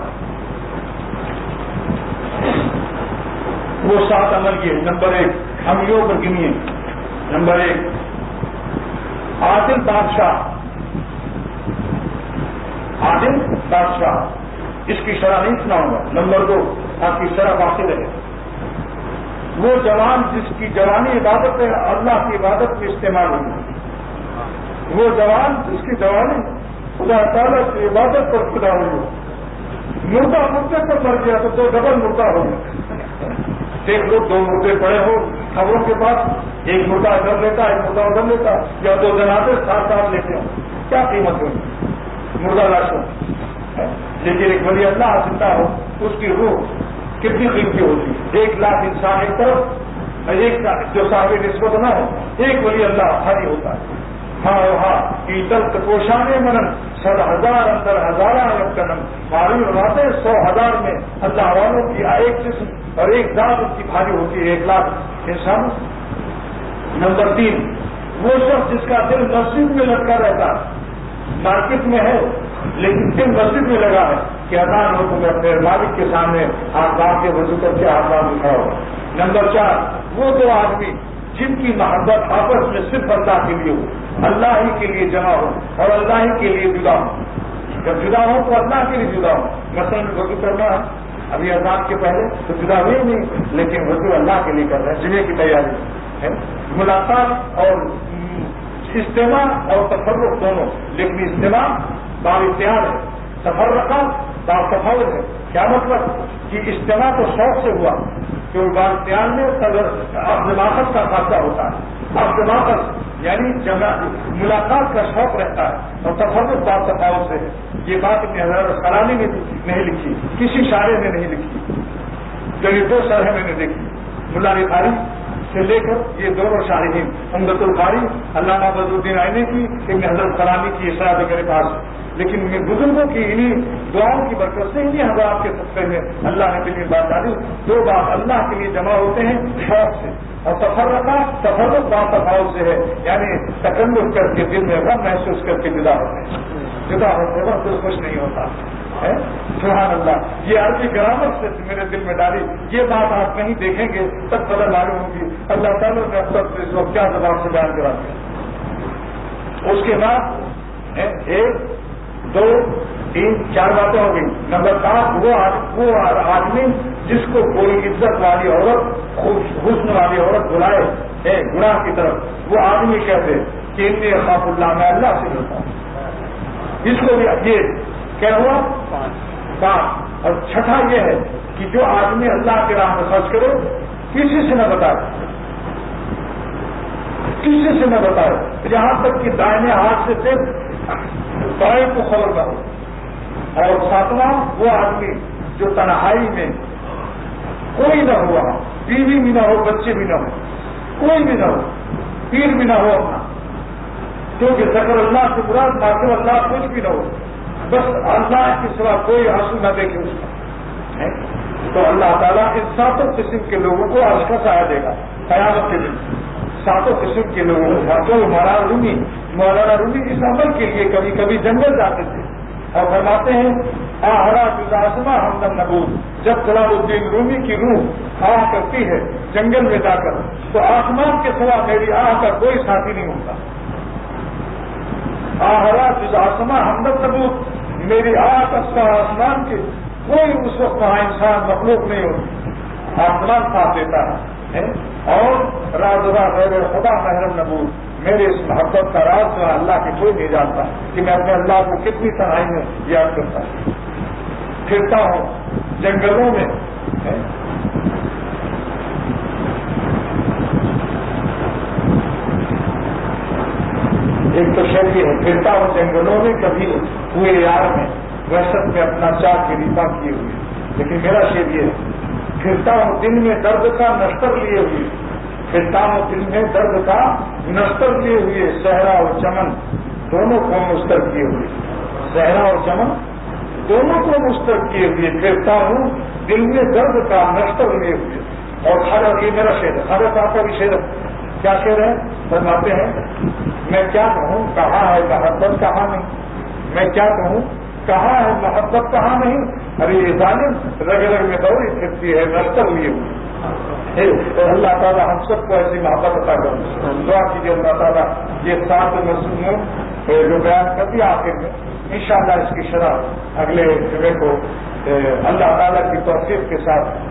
وہ سات عمل یہ نمبر ایک ہم یوں پر گنیے نمبر ایک عادل بادشاہ عادل بادشاہ اس کی شرح نہیں سناؤں گا نمبر دو آپ کی شرح واقع رہے وہ جوان جس کی جوانی عبادت ہے اللہ کی عبادت میں استعمال ہوئی وہ جوان جس کی جوانی خدا تعالیٰ کی عبادت پر خدا ہوئی ہو مردہ مردے پر مر گیا تو دو ڈبل مردہ ہو گیا دیکھ لو دو مردے پڑے ہو خبروں کے پاس ایک مردہ ادھر لیتا ایک مردہ ادھر لیتا یا دو جنازے ساتھ ساتھ لیتے ہوں کیا قیمت ہوگی مردہ لاشوں لیکن ایک ولی اللہ زندہ ہو اس کی روح کتنی قیمتی ہوتی ایک لاکھ انسان ایک طرف ایک جو صاحب نسبت نہ ہو ایک ولی اللہ خالی ہوتا ہے ہاں ہاں کی دلت پوشانے منن سر ہزار اندر ہزارہ کنم معلوم باتیں سو ہزار میں اللہ والوں کی ایک جسم اور ایک ذات اس کی بھاری ہوتی ہے ایک لاکھ انسان نمبر تین وہ شخص جس کا دل مسجد میں لٹکا رہتا مارکیٹ میں ہے لیکن دل مسجد میں لگا ہے کہ اذان ہو تو میں اپنے مالک کے سامنے ہاتھ باندھ کے وضو کر کے ہاتھ باندھ کھڑا ہو نمبر چار وہ دو آدمی جن کی محبت آپس میں صرف اللہ کے لیے ہو اللہ ہی کے لیے جمع ہو اور اللہ ہی کے لیے جدا ہو جب جدا ہو تو اللہ کے لیے جدا ہو مثلاً وضو کرنا ہے ابھی اذان کے پہلے تو جدا ہوئے نہیں لیکن وضو اللہ کے لیے کر رہے ہیں جمعے کی تیاری ہے ملاقات اور اجتماع اور تفرق دونوں لیکن اجتماع بااختیار ہے تفرقہ باصفاوت ہے کیا مطلب کہ اجتماع تو شوق سے ہوا کیونکہ بااختیار میں اقدماقت کا خاصہ ہوتا ہے اقدماقت یعنی جمع ملاقات کا شوق رہتا ہے اور تفرق باصفاوت سے ہے یہ بات ابن حضرت اسقلانی نے نہیں لکھی کسی شاعر نے نہیں لکھی جو یہ دو شرح میں نے دیکھی ملا بخاری سے لے کر یہ دونوں شارحین عمدۃ القاری علامہ بدر الدین عینی کی ابن حضرت اسقلانی کی اشاعت میرے پاس لیکن بزرگوں کی انہیں دعاؤں کی برکت سے انہیں حضرات کے سطح میں اللہ نے دل میں بات ڈالی دو بات اللہ کے لیے جمع ہوتے ہیں شوق سے اور تفرقہ تفرق بات تفاوت سے ہے یعنی تکلف کر کے دل میں غم محسوس کر کے جدا ہوتے ہیں جدا ہوتے ہیں دل خوش نہیں ہوتا ہے سبحان اللہ یہ عربی گرامر سے میرے دل میں ڈالی یہ بات آپ کہیں دیکھیں گے تب پتہ معلوم ہوگی اللہ تعالیٰ نے اب تک اس وقت کیا زبان سے بیان کرا دیا اس کے بعد ایک دو تین چار باتیں ہو گئی نمبر سات وہ آدمی جس کو کوئی عزت والی عورت حسن والی عورت بلائے ہے گناہ کی طرف وہ آدمی کہتے کہ ان میں خوف اللہ میں اللہ سے ملتا ہوں اس کو بھی یہ کیا ہوا بات اور چھٹا یہ ہے کہ جو آدمی اللہ کے راہ میں خرچ کرے کسی سے نہ بتائے کسی سے نہ بتائے یہاں تک کہ دائنے ہاتھ سے صرف بائیں کو خبر نہ ہو اور ساتواں وہ آدمی جو تنہائی میں کوئی نہ ہوا بیوی بھی نہ ہو بچے بھی نہ ہو کوئی بھی نہ ہو پیر بھی نہ ہو اپنا کیونکہ ذکر اللہ سے مراد ناصر اللہ کچھ بھی نہ ہو بس اللہ کے سوا کوئی آنسو نہ دیکھے اس کا تو اللہ تعالیٰ ان ساتوں قسم کے لوگوں کو عرش کا سایہ دے گا قیامت کے دن ساتوں قسم کے لوگوں کو جو مولانا رومی مولانا رومی اس عمل کے لیے کبھی کبھی جنگل جاتے تھے اور فرماتے ہیں آہرا جزاسما ہمدم نبود جب جلال الدین رومی کی روح آہ کرتی ہے جنگل میں جا کر تو آسمان کے سوا میری آہ کا کوئی ساتھی نہیں ہوتا آہرا جزاسما ہمدم نبود میری آہ کا سوا آسمان کے کوئی اس وقت وہاں انسان مخلوق نہیں ہوتی آسمان ساتھ دیتا ہے اور رازدہ غیر خدا محرم نبود میرے اس محبت کا راز جو اللہ کی کوئی نہیں جانتا کہ میں اپنے اللہ کو کتنی تنہائی میں یاد کرتا ہوں. پھرتا ہوں جنگلوں میں، ایک تو شعر یہ ہے، پھرتا ہوں جنگلوں میں کبھی ہوئے یار میں وحشت میں اپنا چاک کی ریتا کیے ہوئے. لیکن میرا شعر یہ ہے، پھرتا ہوں دل میں درد کا نشتر لیے ہوئے، پھرتا ہوں دل میں درد کا نشتر لیے ہوئے، صحرا اور چمن دونوں کو مستر کیے ہوئے، صحرا اور چمن دونوں کو مستر کیے ہوئے، پھرتا ہوں دل میں درد کا نشتر لیے ہوئے. اور حضرت یہ میرا شعر ہے، حضرت صاحب کا بھی شعر ہے. کیا شعر ہے؟ فرماتے ہیں، میں کیا کہوں کہاں ہے محبت کہاں نہیں، میں کیا کہوں کہاں ہے محبت کہاں نہیں، ارے یہ ظالم رگ رگ میں دوڑی پھرتی ہے نشتر لیے ہوئے. اللہ تعالیٰ ہم سب کو ایسی محبت عطا کرے. دعا کیجیے اللہ تعالیٰ یہ سات مضمون جو بیان کر دیا آخر میں، انشاءاللہ اس کی شرح اگلے جمعے کو اللہ تعالیٰ کی توفیق کے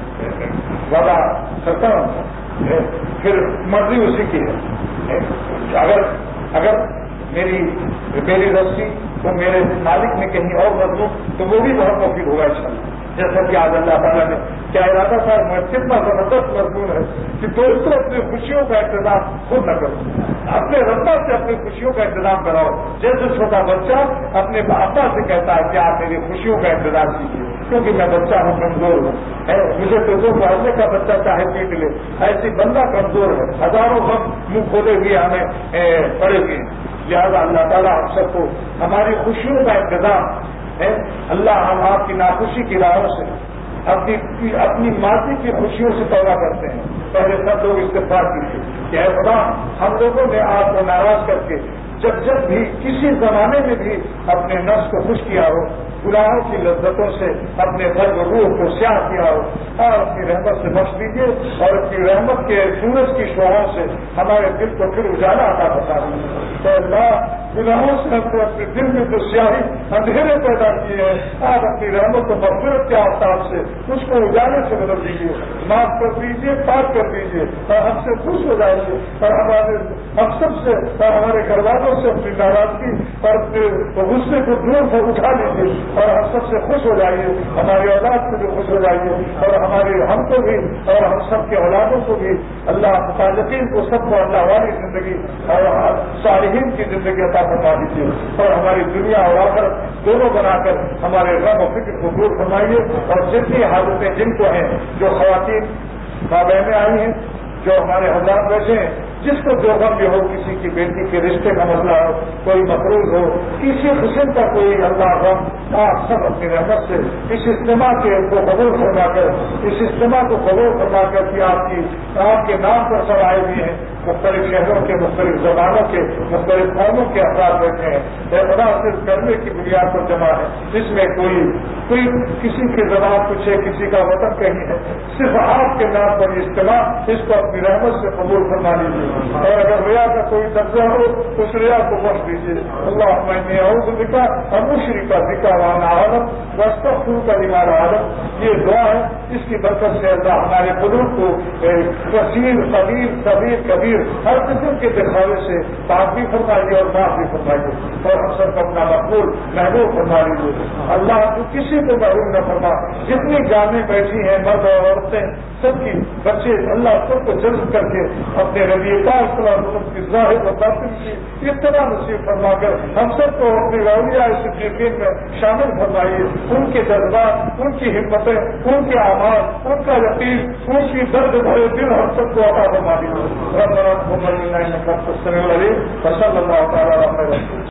ساتھ وعدہ کرتا ہوں. پھر مرضی اسی کی ہے. اگر اگر میری میری رسی تو میرے مالک نے کہیں اور بدلوں تو وہ بھی بہت مفید ہوگا انشاءاللہ. جیسا کہ آج اللہ تعالیٰ نے کیا ارادہ تھا، میں کتنا زبردست مضمون ہے کہ دوستوں اپنی خوشیوں کا انتظام خود نہ کرو، اپنے ربا سے اپنی خوشیوں کا انتظام کراؤ. جیسے چھوٹا بچہ اپنے ابا سے کہتا ہے کہ آپ میری خوشیوں کا انتظام کیجیے کیونکہ میں بچہ ہوں، کمزور ہوں، مجھے تو دو پڑھنے کا بچہ چاہے پیٹ لے، ایسی بندہ کمزور ہے، ہزاروں ہم منہ کھولے ہوئے ہمیں پڑے ہوئے. لہٰذا اللہ تعالیٰ ہم سب کو ہماری خوشیوں کا انتظام ہے. اللہ ہم آپ کی ناخوشی کی راہوں سے اپنی اپنی ماضی کی خوشیوں سے توبہ کرتے ہیں. پہلے سب لوگ استغفار کیجیے کہ اے خدا ہم لوگوں نے آپ کو ناراض کر کے جب جب بھی کسی زمانے میں بھی اپنے نفس کو خوش کیا ہو، گناہوں کی لذتوں سے اپنے قلب و روح کو سیاہ کیا ہو، اور اپنی رحمت سے بخش دیجیے اور اپنی رحمت کے سورج کی شعاعوں سے ہمارے دل کو پھر اجالا عطا فرما دیجیے. تو اللہ گناہوں سے ہم کو اپنے دل میں جو سیاہی اندھیرے پیدا کیے ہیں آپ اپنی رحمت و مغفرت کے آفتاب سے اس کو اجالے سے بدل دیجیے، معاف کر دیجیے، پاک کر دیجیے اور ہم سے خوش ہو جائیے اور ہمارے ہم سب سے اور ہمارے گھر والوں سے اپنی ناراضگی اور اپنے غصے کو دور سے اٹھا لیجیے اور ہم سب سے خوش ہو جائیے، ہماری اولاد سے بھی خوش ہو جائیے اور ہمارے ہم کو بھی اور ہم سب کے اولادوں کو بھی اللہ متعلقین کو سب کو اللہ والی زندگی اور صالحین کی زندگی عطا فرما دیجیے اور ہماری دنیا اور آخرت دونوں بنا کر ہمارے غم و فکر کو دور فرمائیے. اور جتنی حالتیں جن کو ہیں، جو خواتین ماں بہنیں آئی ہیں، جو ہمارے حضرات بیٹھے ہیں، جس کو جو غم بھی ہو، کسی کی بیٹی کے رشتے کا مسئلہ ہو، کوئی مقروض ہو، کسی قسم کا کوئی اللہ غم، آپ سب اپنی رحمت سے اس اجتماع کے کو قبول فرما کر اس اجتماع کو قبول فرما کر کہ آپ کی آپ کے نام پر سب آئے ہوئے ہیں، مختلف شہروں کے، مختلف زبانوں کے، مختلف قوموں کے افراد بیٹھے ہیں. خدا صرف کرنے کی بنیاد پر جمع ہے، جس میں کوئی کوئی کسی کی زبان کچھ ہے، کسی کا وطن کہیں ہے، صرف آپ کے نام پر اجتماع، اس کو اپنی رحمت سے قبول فرما لیجیے اور اگر ریا کا کوئی درجہ ہو اس ریا کو بخش دیجیے. اللہ میں اعوذ بک ان اشرک بک وانا اعلم واستغفرک لما لا اعلم. یہ دعا ہے، اس کی برکت سے اللہ ہمارے قلوب کو وسیع قبیر صغیر کبیر ہر قسم کے دکھاوے سے پاک بھی فرمائیے اور معاف بھی فرمائیے اور ہم سب کو اپنا مقبول محبوب فرما لیجیے. اللہ تو کسی کو محروم نہ فرما. جتنی جانیں بیٹھی ہیں مرد اور عورتیں سب کی بچے، اللہ سب کو جذب کر کے اپنے ربی پاک صلی اللہ علیہ وسلم کی ظاہر و باطن کی اتنا نصیب فرما کر ہم سب کو اپنی اولیاء صدیقین میں شامل فرمائیے. ان کے جذبات، ان کی ہمتیں، ان کے اعمال، ان کا یقین، ان کی درد بھرے دل ہم سب کو عطا فرما دیجیے. ربنا تقبل منا انك انت السميع العليم وصلى الله تعالى على خير